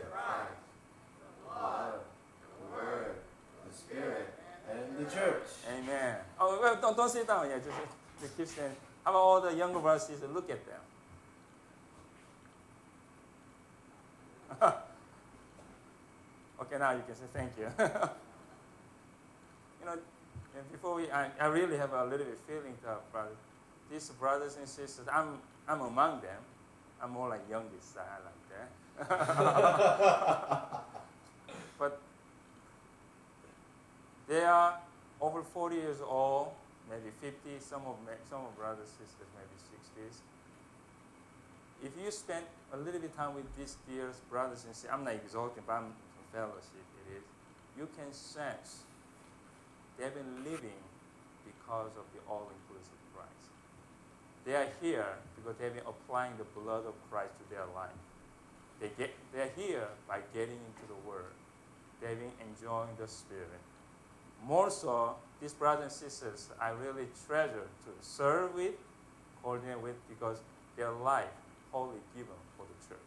Speaker 3: blood, the word, the spirit, and the church.
Speaker 1: Amen. Oh, well, don't sit down yet. Just keep standing. How about all the younger brothers and sisters? Look at them. Okay, now you can say thank you. You know, and before I really have a little bit feeling about these brothers and sisters. I'm among them. I'm more like youngest. I like that. But they are over 40 years old, maybe 50. Some of brothers, sisters, maybe 60s. If you spend a little bit of time with these dear brothers and sisters, I'm not exalting, but I'm from fellowship. It is. You can sense they've been living because of the all-inclusive Christ. They are here because they've been applying the blood of Christ to their life. They're here by getting into the Word. They've been enjoying the Spirit. More so, these brothers and sisters, I really treasure to serve with, coordinate with, because their life wholly given for the church.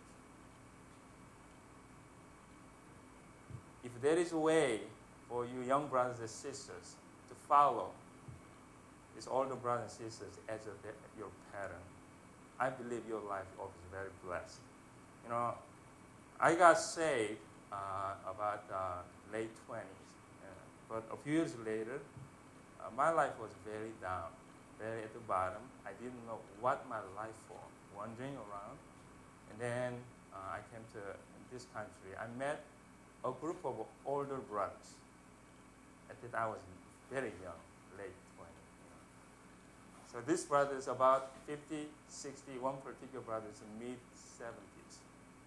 Speaker 1: If there is a way for you young brothers and sisters to follow these older brothers and sisters as your pattern, I believe your life is very blessed. You know, I got saved about late 20s, but a few years later, my life was very down, very at the bottom. I didn't know what my life for, wandering around. And then I came to this country. I met a group of older brothers. At that I was very young, late 20s. So this brother is about 50, 60. One particular brother is mid-70s.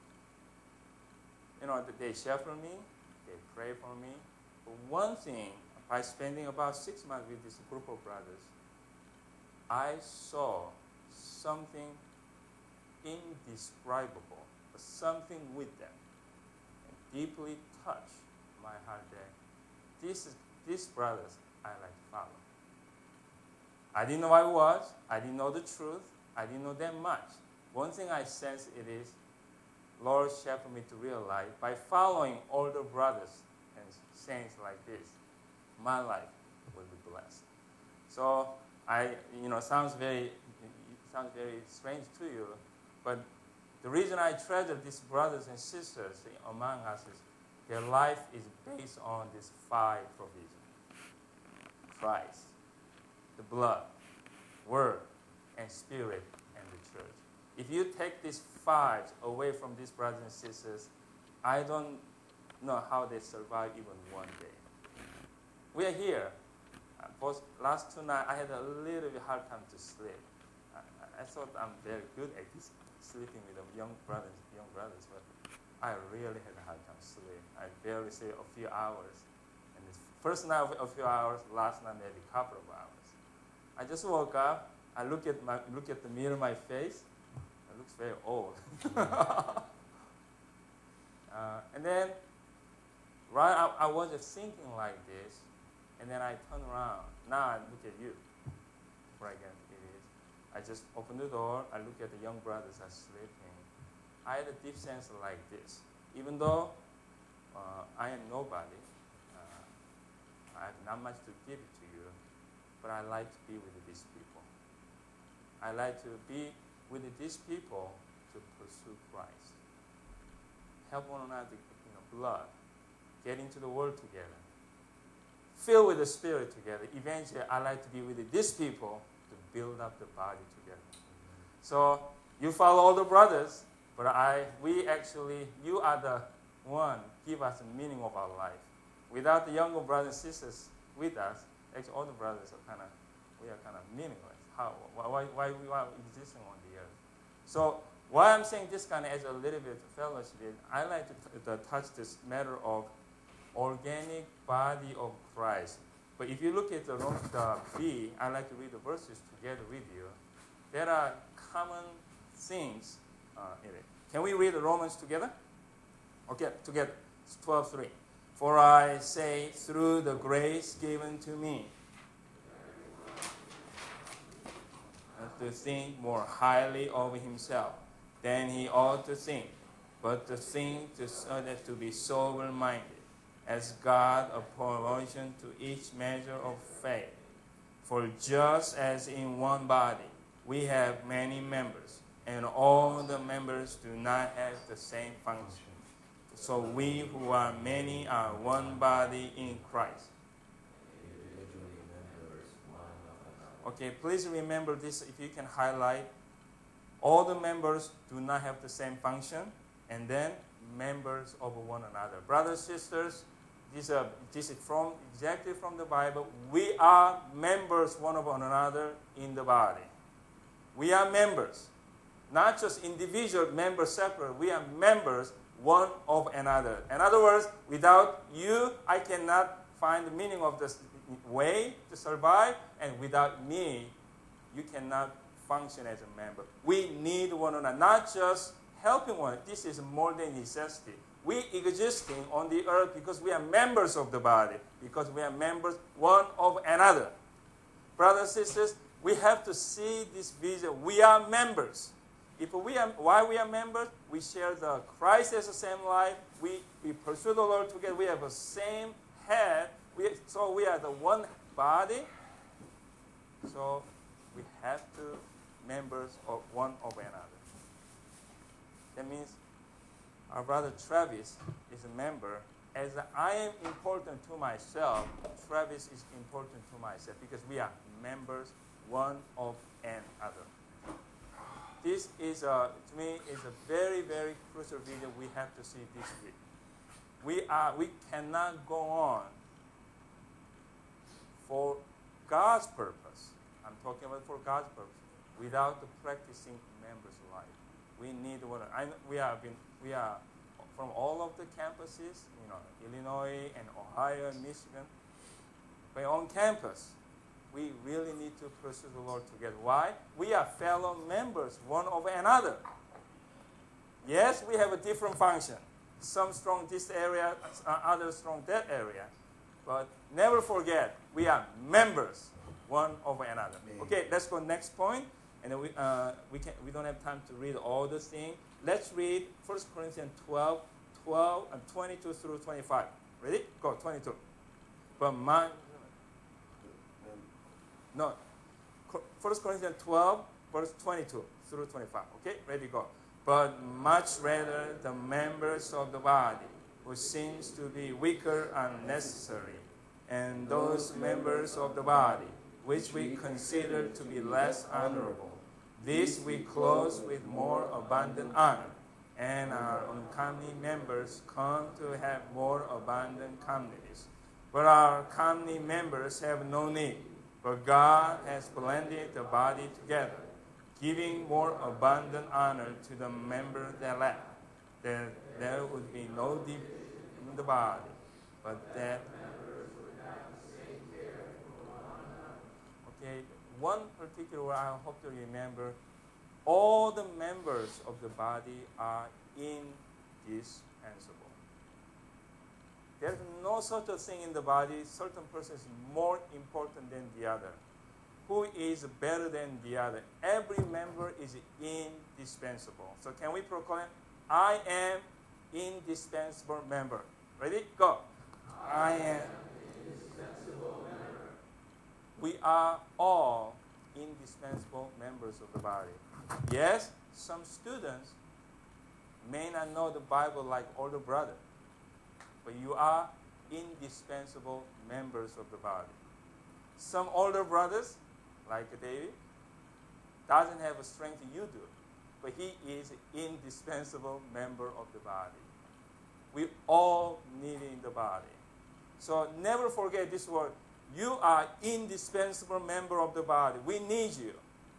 Speaker 1: You know, they shepherd me, they pray for me. But one thing, by spending about 6 months with this group of brothers, I saw something indescribable, but something with them, and deeply touched my heart that these brothers I like to follow. I didn't know what it was. I didn't know the truth. I didn't know that much. One thing I sense it is, Lord shepherd me to realize by following older brothers and saints like this, my life will be blessed. So sounds very strange to you, but the reason I treasure these brothers and sisters among us is their life is based on these 5 provisions: Christ, the blood, word, and spirit, and the church. If you take these 5 away from these brothers and sisters, I don't know how they survive even one day. We are here. Both last 2 nights, I had a little bit hard time to sleep. I thought I'm very good at this, sleeping with the young brothers, but I really had a hard time sleeping. I barely sleep a few hours. And this first night a few hours, last night maybe a couple of hours. I just woke up. I look at the mirror, my face. It looks very old. And then, I was just thinking like this, and then I turn around. Now I look at you. Where again it is. I just open the door. I look at the young brothers are sleeping. I had a deep sense like this. Even though I am nobody, I have not much to give to you, but I like to be with these people. I like to be with these people to pursue Christ. Help one another, blood. Get into the Word together. Fill with the Spirit together. Eventually, I like to be with these people to build up the body together. So you follow all the brothers, but you are the one give us the meaning of our life. Without the younger brothers and sisters with us, actually all the brothers are kind of meaningless. Why we are existing on the earth? So why I'm saying this kind of as a little bit of fellowship is I like to touch this matter of organic body of Christ. But if you look at the B, I like to read the verses together with you. There are common things in it. Can we read the Romans together? Okay, together. It's 12:3. For I say, through the grace given to me, to think more highly of himself than he ought to think, but to think to be sober-minded.
Speaker 2: as God a proportion to each measure of faith. For just as in one body we have many members, and all the members do not have the same function, so we who are many are one body in Christ.
Speaker 3: Individually members one of another.
Speaker 2: Okay, please remember this if you can highlight. All the members do not have the same function, and then members of one another. Brothers, sisters, this is exactly from the Bible. We are members one of another in the body. We are members, not just individual members separate. We are members one of another. In other words, without you, I cannot find the meaning of this way to survive, and without me, you cannot function as a member. We need one another, not just helping one. This is more than necessity. We existing on the earth because we are members of the body, because we are members one of another. Brothers and sisters, we have to see this vision. We are members. Why we are members? We share the Christ as the same life. We pursue the Lord together. We have the same head. So we are the one body. So we have to members of one of another. That means our brother Travis is a member. As I am important to myself, Travis is important to myself because we are members one of another. This is, to me, is a very, very crucial video we have to see this week. We cannot go on for God's purpose. I'm talking about for God's purpose without the practicing members' life. We need one. We are from all of the campuses, Illinois and Ohio and Michigan. But on campus, we really need to pursue the Lord together. Why? We are fellow members, one of another. Yes, we have a different function. Some strong this area, others strong that area. But never forget, we are members, one of another. Okay, let's go next point. And then we don't have time to read all the things. Let's read 1 Corinthians 12 and 22 through 25. Ready? Go, 22. But 1 Corinthians 12, verse 22 through 25. Okay, ready, go. But much rather the members of the body, who seems to be weaker are necessary, and those members of the body, which we consider to be less honorable, this we clothe with more abundant honor, and our uncomely members come to have more abundant comeliness. But our comely members have no need, for God has blended the body together, giving more abundant honor to the member that lack, that there would be no division in the body, but that members would have the same care for one another. Okay, one particular word I hope to remember, all the members of the body are indispensable. There's no such a thing in the body, certain person is more important than the other. Who is better than the other? Every member is indispensable. So can we proclaim, I am indispensable member. Ready? Go. I am indispensable member. We are all indispensable members of the body. Yes, some students may not know the Bible like older brother, but you are indispensable members of the body. Some older brothers, like David, doesn't have a strength you do, but he is an indispensable member of the body. We all need it in the body. So never forget this word. You are indispensable member of the body. We need you.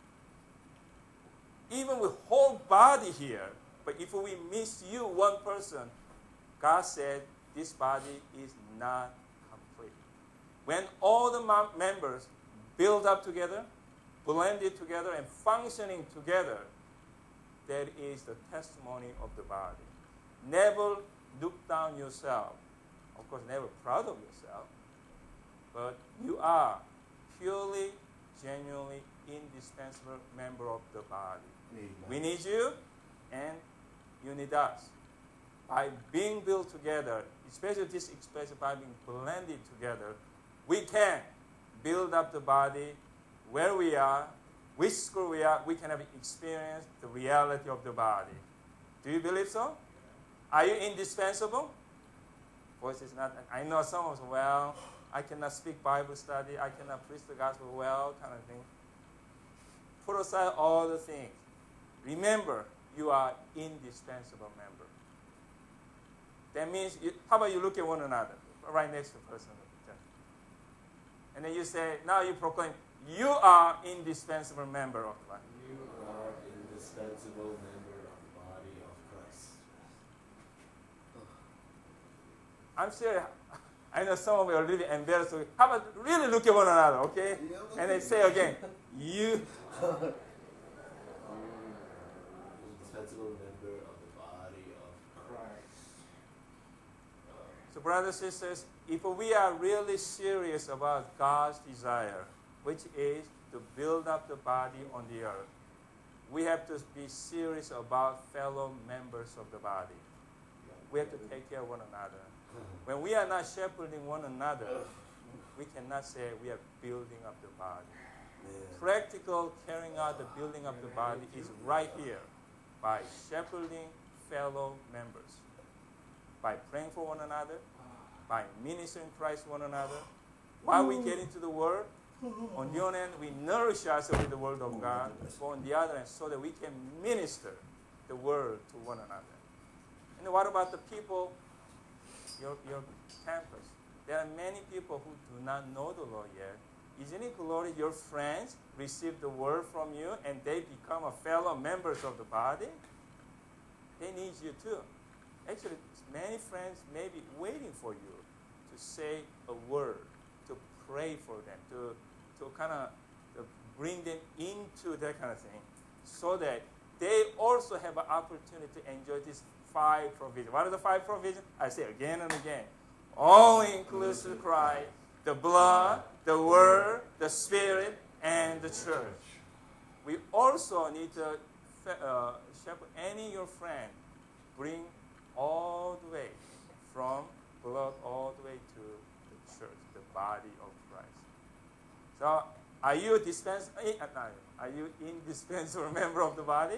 Speaker 2: Even with whole body here, but if we miss you, one person, God said this body is not complete. When all the members build up together, blended together, and functioning together, that is the testimony of the body. Never look down yourself. Of course, never proud of yourself. But you are purely, genuinely indispensable member of the body.
Speaker 3: Amen.
Speaker 2: We need you, and you need us.
Speaker 1: by being built together, especially this expression by being blended together, we can build up the body where we are, which school we are, we can have experienced the reality of the body. Do you believe so? Are you indispensable? Voice is not. I know some of us, well, I cannot speak Bible study, I cannot preach the gospel well, kind of thing. Put aside all the things. Remember, you are indispensable member. That means, how about you look at one another, right next to the person. And then you say, now you proclaim, you are indispensable member of the body.
Speaker 3: You are indispensable member of the body of Christ.
Speaker 1: I'm serious. I know some of you are really embarrassed. How about really look at one another, okay? And then say again, you.
Speaker 3: Indispensable member of the body of Christ.
Speaker 1: So brothers and sisters, if we are really serious about God's desire, which is to build up the body on the earth, we have to be serious about fellow members of the body. We have to take care of one another. When we are not shepherding one another, we cannot say we are building up the body. Practical carrying out the building up the body is right here by shepherding fellow members, by praying for one another, by ministering Christ to one another. While we get into the Word, on the one hand, we nourish ourselves with the Word of God, but on the other hand, so that we can minister the Word to one another. And what about the people, your campus? There are many people who do not know the Lord yet. Isn't it glory your friends receive the Word from you and they become a fellow members of the body? They need you too. Actually, many friends may be waiting for you to say a word, to pray for them, to kind of bring them into that kind of thing, so that they also have an opportunity to enjoy these 5 provisions. What are the 5 provisions? I say again and again. All-inclusive Christ, the blood, the Word, the Spirit, and the church. We also need to shepherd any your friend, bring all the way from blood all the way to the church, the body of Christ. So, are you indispensable member of the body?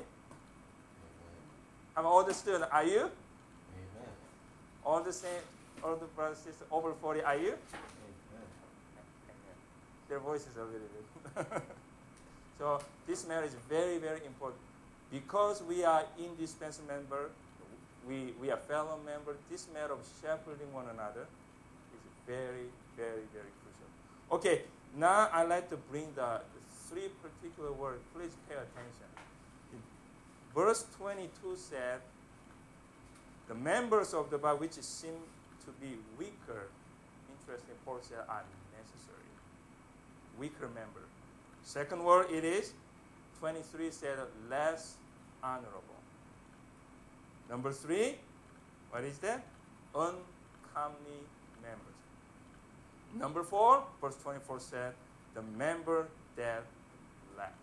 Speaker 1: I'm all the students. Are you?
Speaker 3: Amen.
Speaker 1: All the same, all the brothers and sisters over 40. Are you?
Speaker 3: Amen.
Speaker 1: Their voices are really big. So this matter is very, very important. Because we are indispensable member, we are fellow members, this matter of shepherding one another is very, very, very crucial. Okay, now I'd like to bring the 3 particular words. Please pay attention. Verse 22 said, the members of the body which seem to be weaker, interesting, Paul said, are necessary. Weaker member. Second word, it is, 23 said, less honorable. Number 3, what is that? Uncomely members. Number 4, verse 24 said, the member that lacked.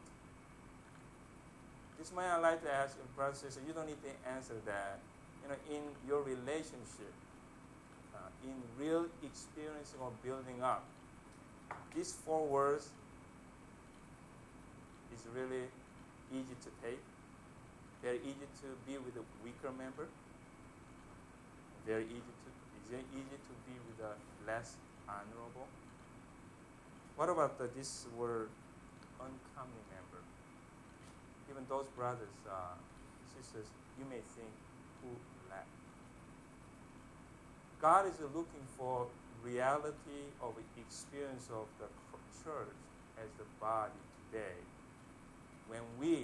Speaker 1: This might I like to ask you, brothers and sisters, you don't need to answer that. In your relationship, in real experiencing or building up, these 4 words is really easy to take. Very easy to be with a weaker member. Very easy to be with a less honorable. What about this word, uncomely member? Even those brothers, sisters, you may think, who lack. God is looking for reality of experience of the church as the body today. When we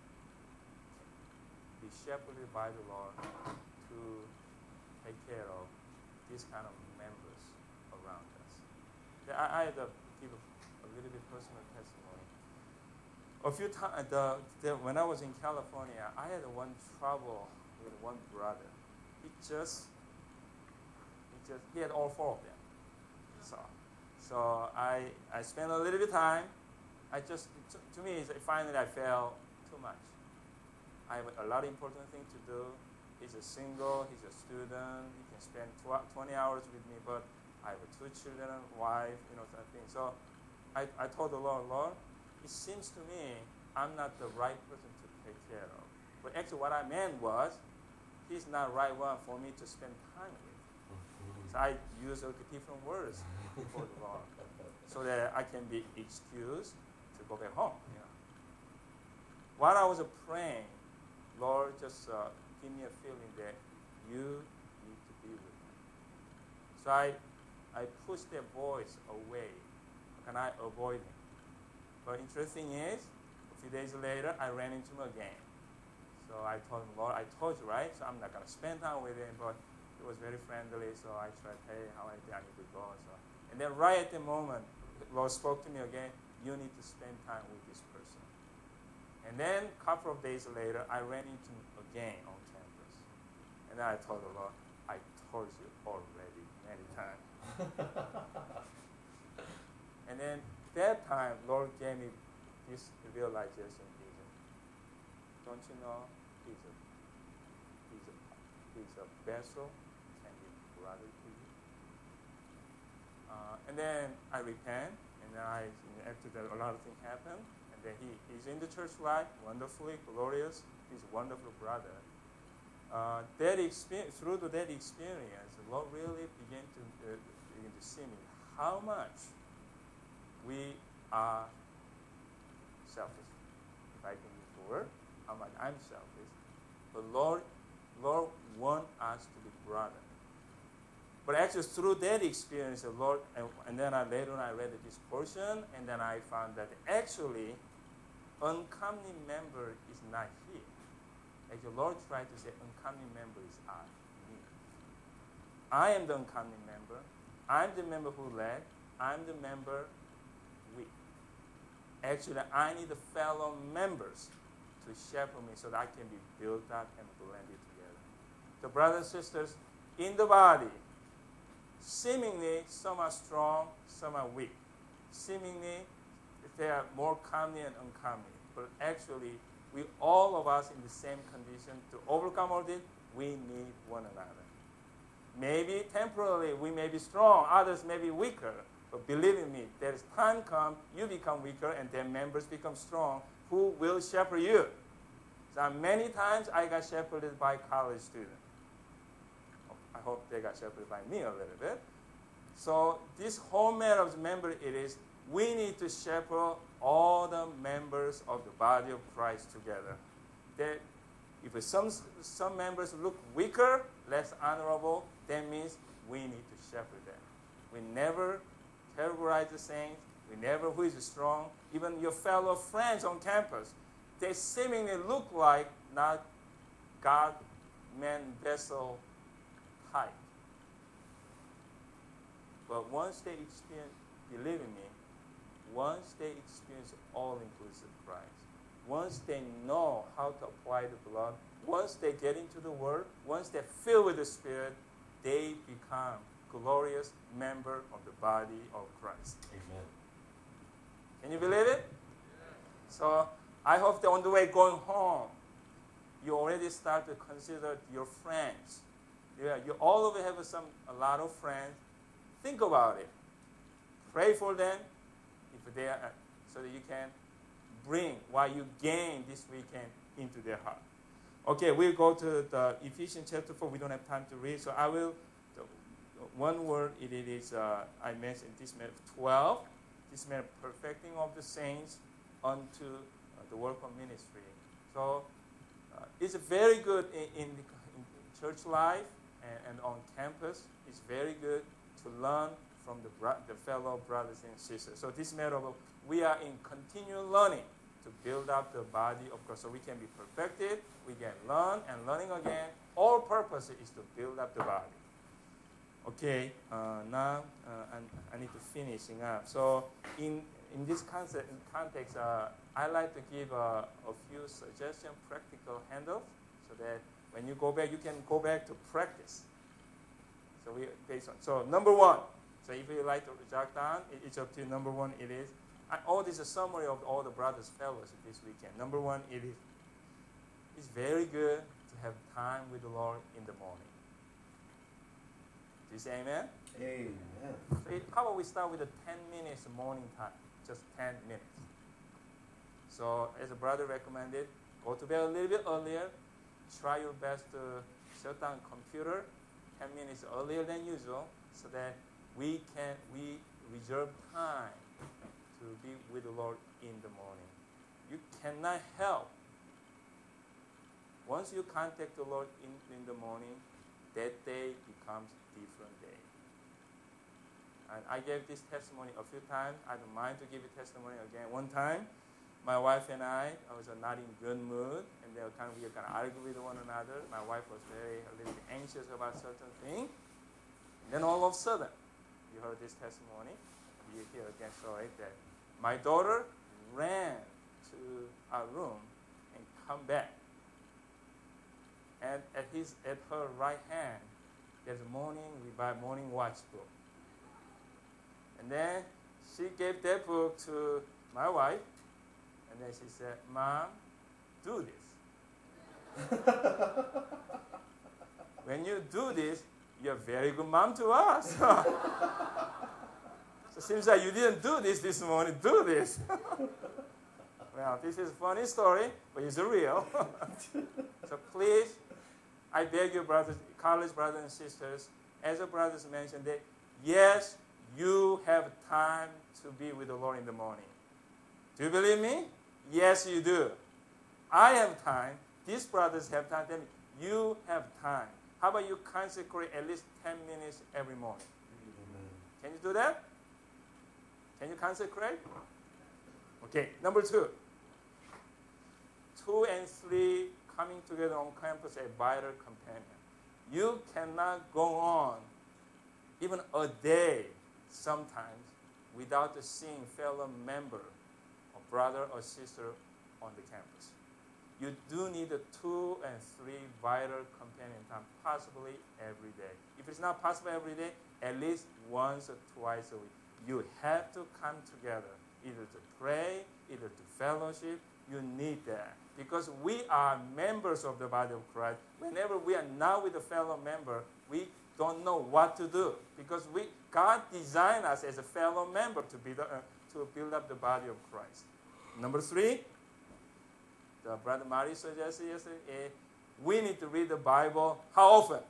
Speaker 1: be shepherded by the Lord to take care of these kind of members around us. I had to give a little bit personal testimony. A few times, when I was in California, I had one trouble with one brother. He had all 4 of them. So I spent a little bit of time. Finally I felt too much. I have a lot of important things to do. He's a single, he's a student, he can spend 20 hours with me, but I have 2 children, wife, sort of thing. So I told the Lord, it seems to me I'm not the right person to take care of. But actually what I meant was, he's not the right one for me to spend time with. So I use different words for the Lord, so that I can be excused to go back home. While I was praying, Lord, just give me a feeling that you need to be with me. So I pushed that voice away. Can I avoid him? But interesting is, a few days later, I ran into him again. So I told him, Lord, I told you, right? So I'm not going to spend time with him, but he was very friendly, so I tried, hey, how I need to go. So, and then right at the moment, the Lord spoke to me again, you need to spend time with this person. And then a couple of days later, I ran into him again on campus. And then I told the Lord, I told you already many times. And then that time, Lord gave me this realization. Don't you know he's a vessel, can be brother to you. And then I repent, and then after that, a lot of things happen. And then he's in the church life, wonderfully glorious. He's a wonderful brother. Through that experience, the Lord really began to see me how much we are selfish. If I can use the word, how much I'm selfish. But Lord wants us to be brothers. But actually, through that experience, the Lord, and then later on I read this portion, and then I found that actually, uncommon member is not here. Actually, the Lord tried to say, uncommon member is I, me. I am the uncommon member. I'm the member who led. I'm the member we. Actually, I need the fellow members to shepherd me so that I can be built up and blended together. The brothers and sisters in the body, seemingly some are strong, some are weak. Seemingly they are more comely and uncomely. But actually, we all of us in the same condition to overcome all this, we need one another. Maybe temporarily we may be strong, others may be weaker. But believe in me, there is time come, you become weaker, and then members become strong. Who will shepherd you? So many times I got shepherded by college students. I hope they got shepherded by me a little bit. So this whole matter of the member, it is we need to shepherd all the members of the body of Christ together. That if some members look weaker, less honorable, that means we need to shepherd them. We never terrorize the saints. We never who is strong. Even your fellow friends on campus, they seemingly look like not God-man vessel type. But once they experience, believe in me, once they experience all-inclusive Christ, once they know how to apply the blood, once they get into the Word, once they're filled with the Spirit, they become glorious member of the body of Christ.
Speaker 3: Amen.
Speaker 1: Can you believe it? So I hope that on the way going home, you already start to consider your friends. You all of you have a lot of friends. Think about it. Pray for them if they are, so that you can bring what you gain this weekend into their heart. Okay, we'll go to the Ephesians chapter 4. We don't have time to read, so I will. One word it is I mentioned this matter 12. This matter perfecting of the saints unto the work of ministry. So it's very good in church life and on campus. It's very good to learn from the fellow brothers and sisters. So this matter of we are in continual learning to build up the body of Christ, so we can be perfected. We can learn and learning again. All purpose is to build up the body. Okay, now I need to finishing up. So in this context, I like to give a few suggestions, practical handles, so that when you go back, you can go back to practice. So we based on. So number one. So if you like to jot down, it's up to you. Number one, it is. This is a summary of all the brothers' fellowship this weekend. Number one, it's very good to have time with the Lord in the morning. Do you say amen?
Speaker 3: Amen.
Speaker 1: So how about we start with a 10 minutes morning time? Just 10 minutes. So as a brother recommended, go to bed a little bit earlier. Try your best to shut down computer 10 minutes earlier than usual so that we reserve time to be with the Lord in the morning. You cannot help. Once you contact the Lord in the morning, that day becomes a different day. And I gave this testimony a few times. I don't mind to give a testimony again. One time, my wife and I was not in good mood, and we were kind of argue with one another. My wife was a little bit anxious about certain thing. And then all of a sudden, you heard this testimony. You hear again, sorry, that my daughter ran to our room and come back. And at her right hand, there's we buy morning watch book. And then she gave that book to my wife, and then she said, "Mom, do this. When you do this, you're a very good mom to us." So it seems like you didn't do this morning. Do this. Well, this is a funny story, but it's real. So please, I beg you, brothers, college brothers and sisters, as the brothers mentioned, that yes, you have time to be with the Lord in the morning. Do you believe me? Yes, you do. I have time. These brothers have time. Then you have time. How about you consecrate at least 10 minutes every morning?
Speaker 3: Amen.
Speaker 1: Can you do that? Can you consecrate? Okay, number 2. 2 and 3 coming together on campus a vital companion. You cannot go on even a day sometimes without seeing fellow member or brother or sister on the campus. You do need a 2 and 3 vital companion time, possibly every day. If it's not possible every day, at least once or twice a week. You have to come together, either to pray, either to fellowship. You need that. Because we are members of the body of Christ. Whenever we are not with a fellow member, we don't know what to do. Because God designed us as a fellow member to build up the body of Christ. Number 3, the Brother Mari suggested yesterday, we need to read the Bible how often?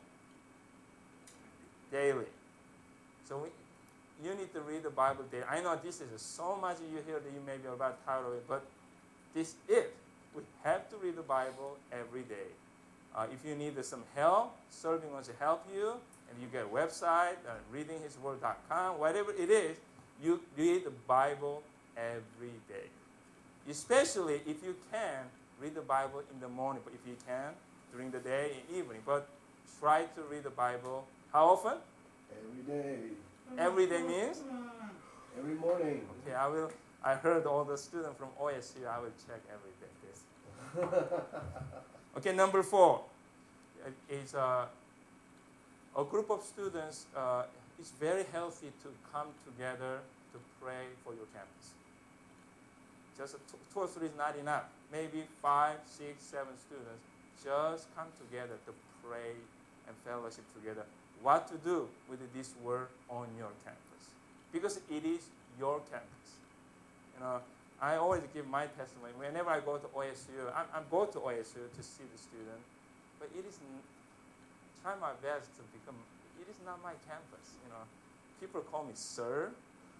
Speaker 1: Daily. So you need to read the Bible daily. I know this is so much you hear that you may be about tired of it, but this is it. We have to read the Bible every day. If you need some help, Serving wants to help you, and you get a website, readinghisword.com, whatever it is, you read the Bible every day. Especially if you can, read the Bible in the morning, but if you can, during the day and evening. But try to read the Bible how often?
Speaker 3: Every day.
Speaker 1: Every day means?
Speaker 3: Every morning.
Speaker 1: Okay, I heard all the students from OSU, I will check every day this. Okay, number 4 is a group of students. It's very healthy to come together to pray for your campus. Just 2 or 3 is not enough. Maybe 5, 6, 7 students just come together to pray and fellowship together. What to do with this word on your campus? Because it is your campus. You know, I always give my testimony. Whenever I go to OSU, I go to OSU to see the student, but it is try my best to become. It is not my campus. You know, people call me sir.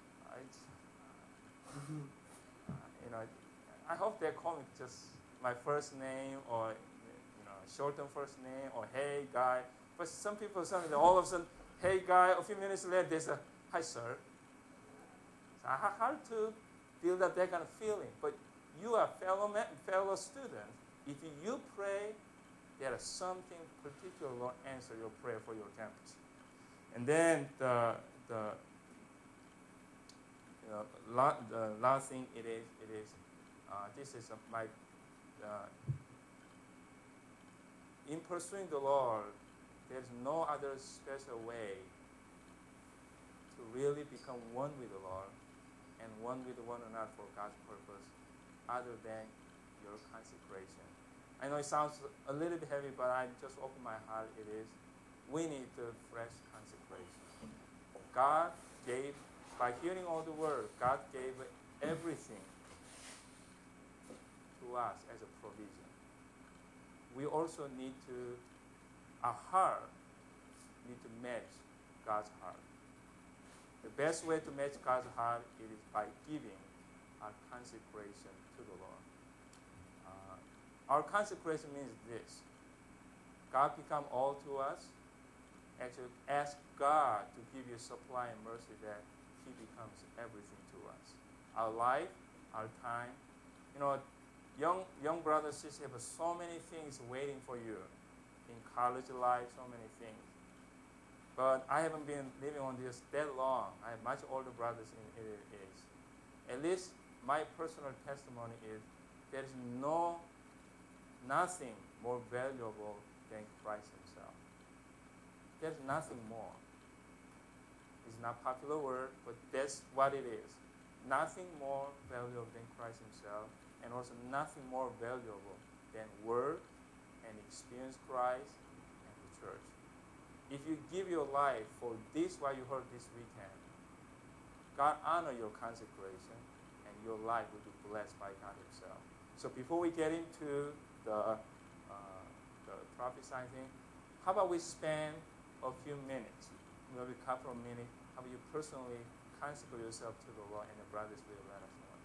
Speaker 1: You know, I hope they call me just my first name or shorten first name or hey guy. But some people suddenly all of a sudden, hey guy. A few minutes later, they say hi sir. So hard to build up that kind of feeling. But you are fellow students. If you pray, there is something particular will answer your prayer for your campus. And then the last thing it is this is my in pursuing the Lord, there's no other special way to really become one with the Lord and one with one another for God's purpose other than your consecration
Speaker 4: I know it sounds a little bit heavy, but I just open my heart. It is. We need the fresh consecration. God gave, by hearing all the word, God gave everything to us as a provision. We also need to, our heart need to match God's heart. The best way to match God's heart is by giving our consecration to the Lord. Our consecration means this. God become all to us, and to ask God to give you supply and mercy that He becomes everything to us. Our life, our time. You know, young brothers and sisters have so many things waiting for you in college life, so many things. But I haven't been living on this that long. I have much older brothers in age. At least my personal testimony is there is nothing more valuable than Christ Himself. There's nothing more. It's not a popular word, but that's what it is. Nothing more valuable than Christ Himself, and also nothing more valuable than word and experience Christ and the church. If you give your life for this, what you heard this weekend, God honor your consecration, and your life will be blessed by God Himself. So before we get into the prophesying thing, how about we spend a few minutes, maybe a couple of minutes, how about you personally consecrate yourself to the Lord, and the brothers will let us know.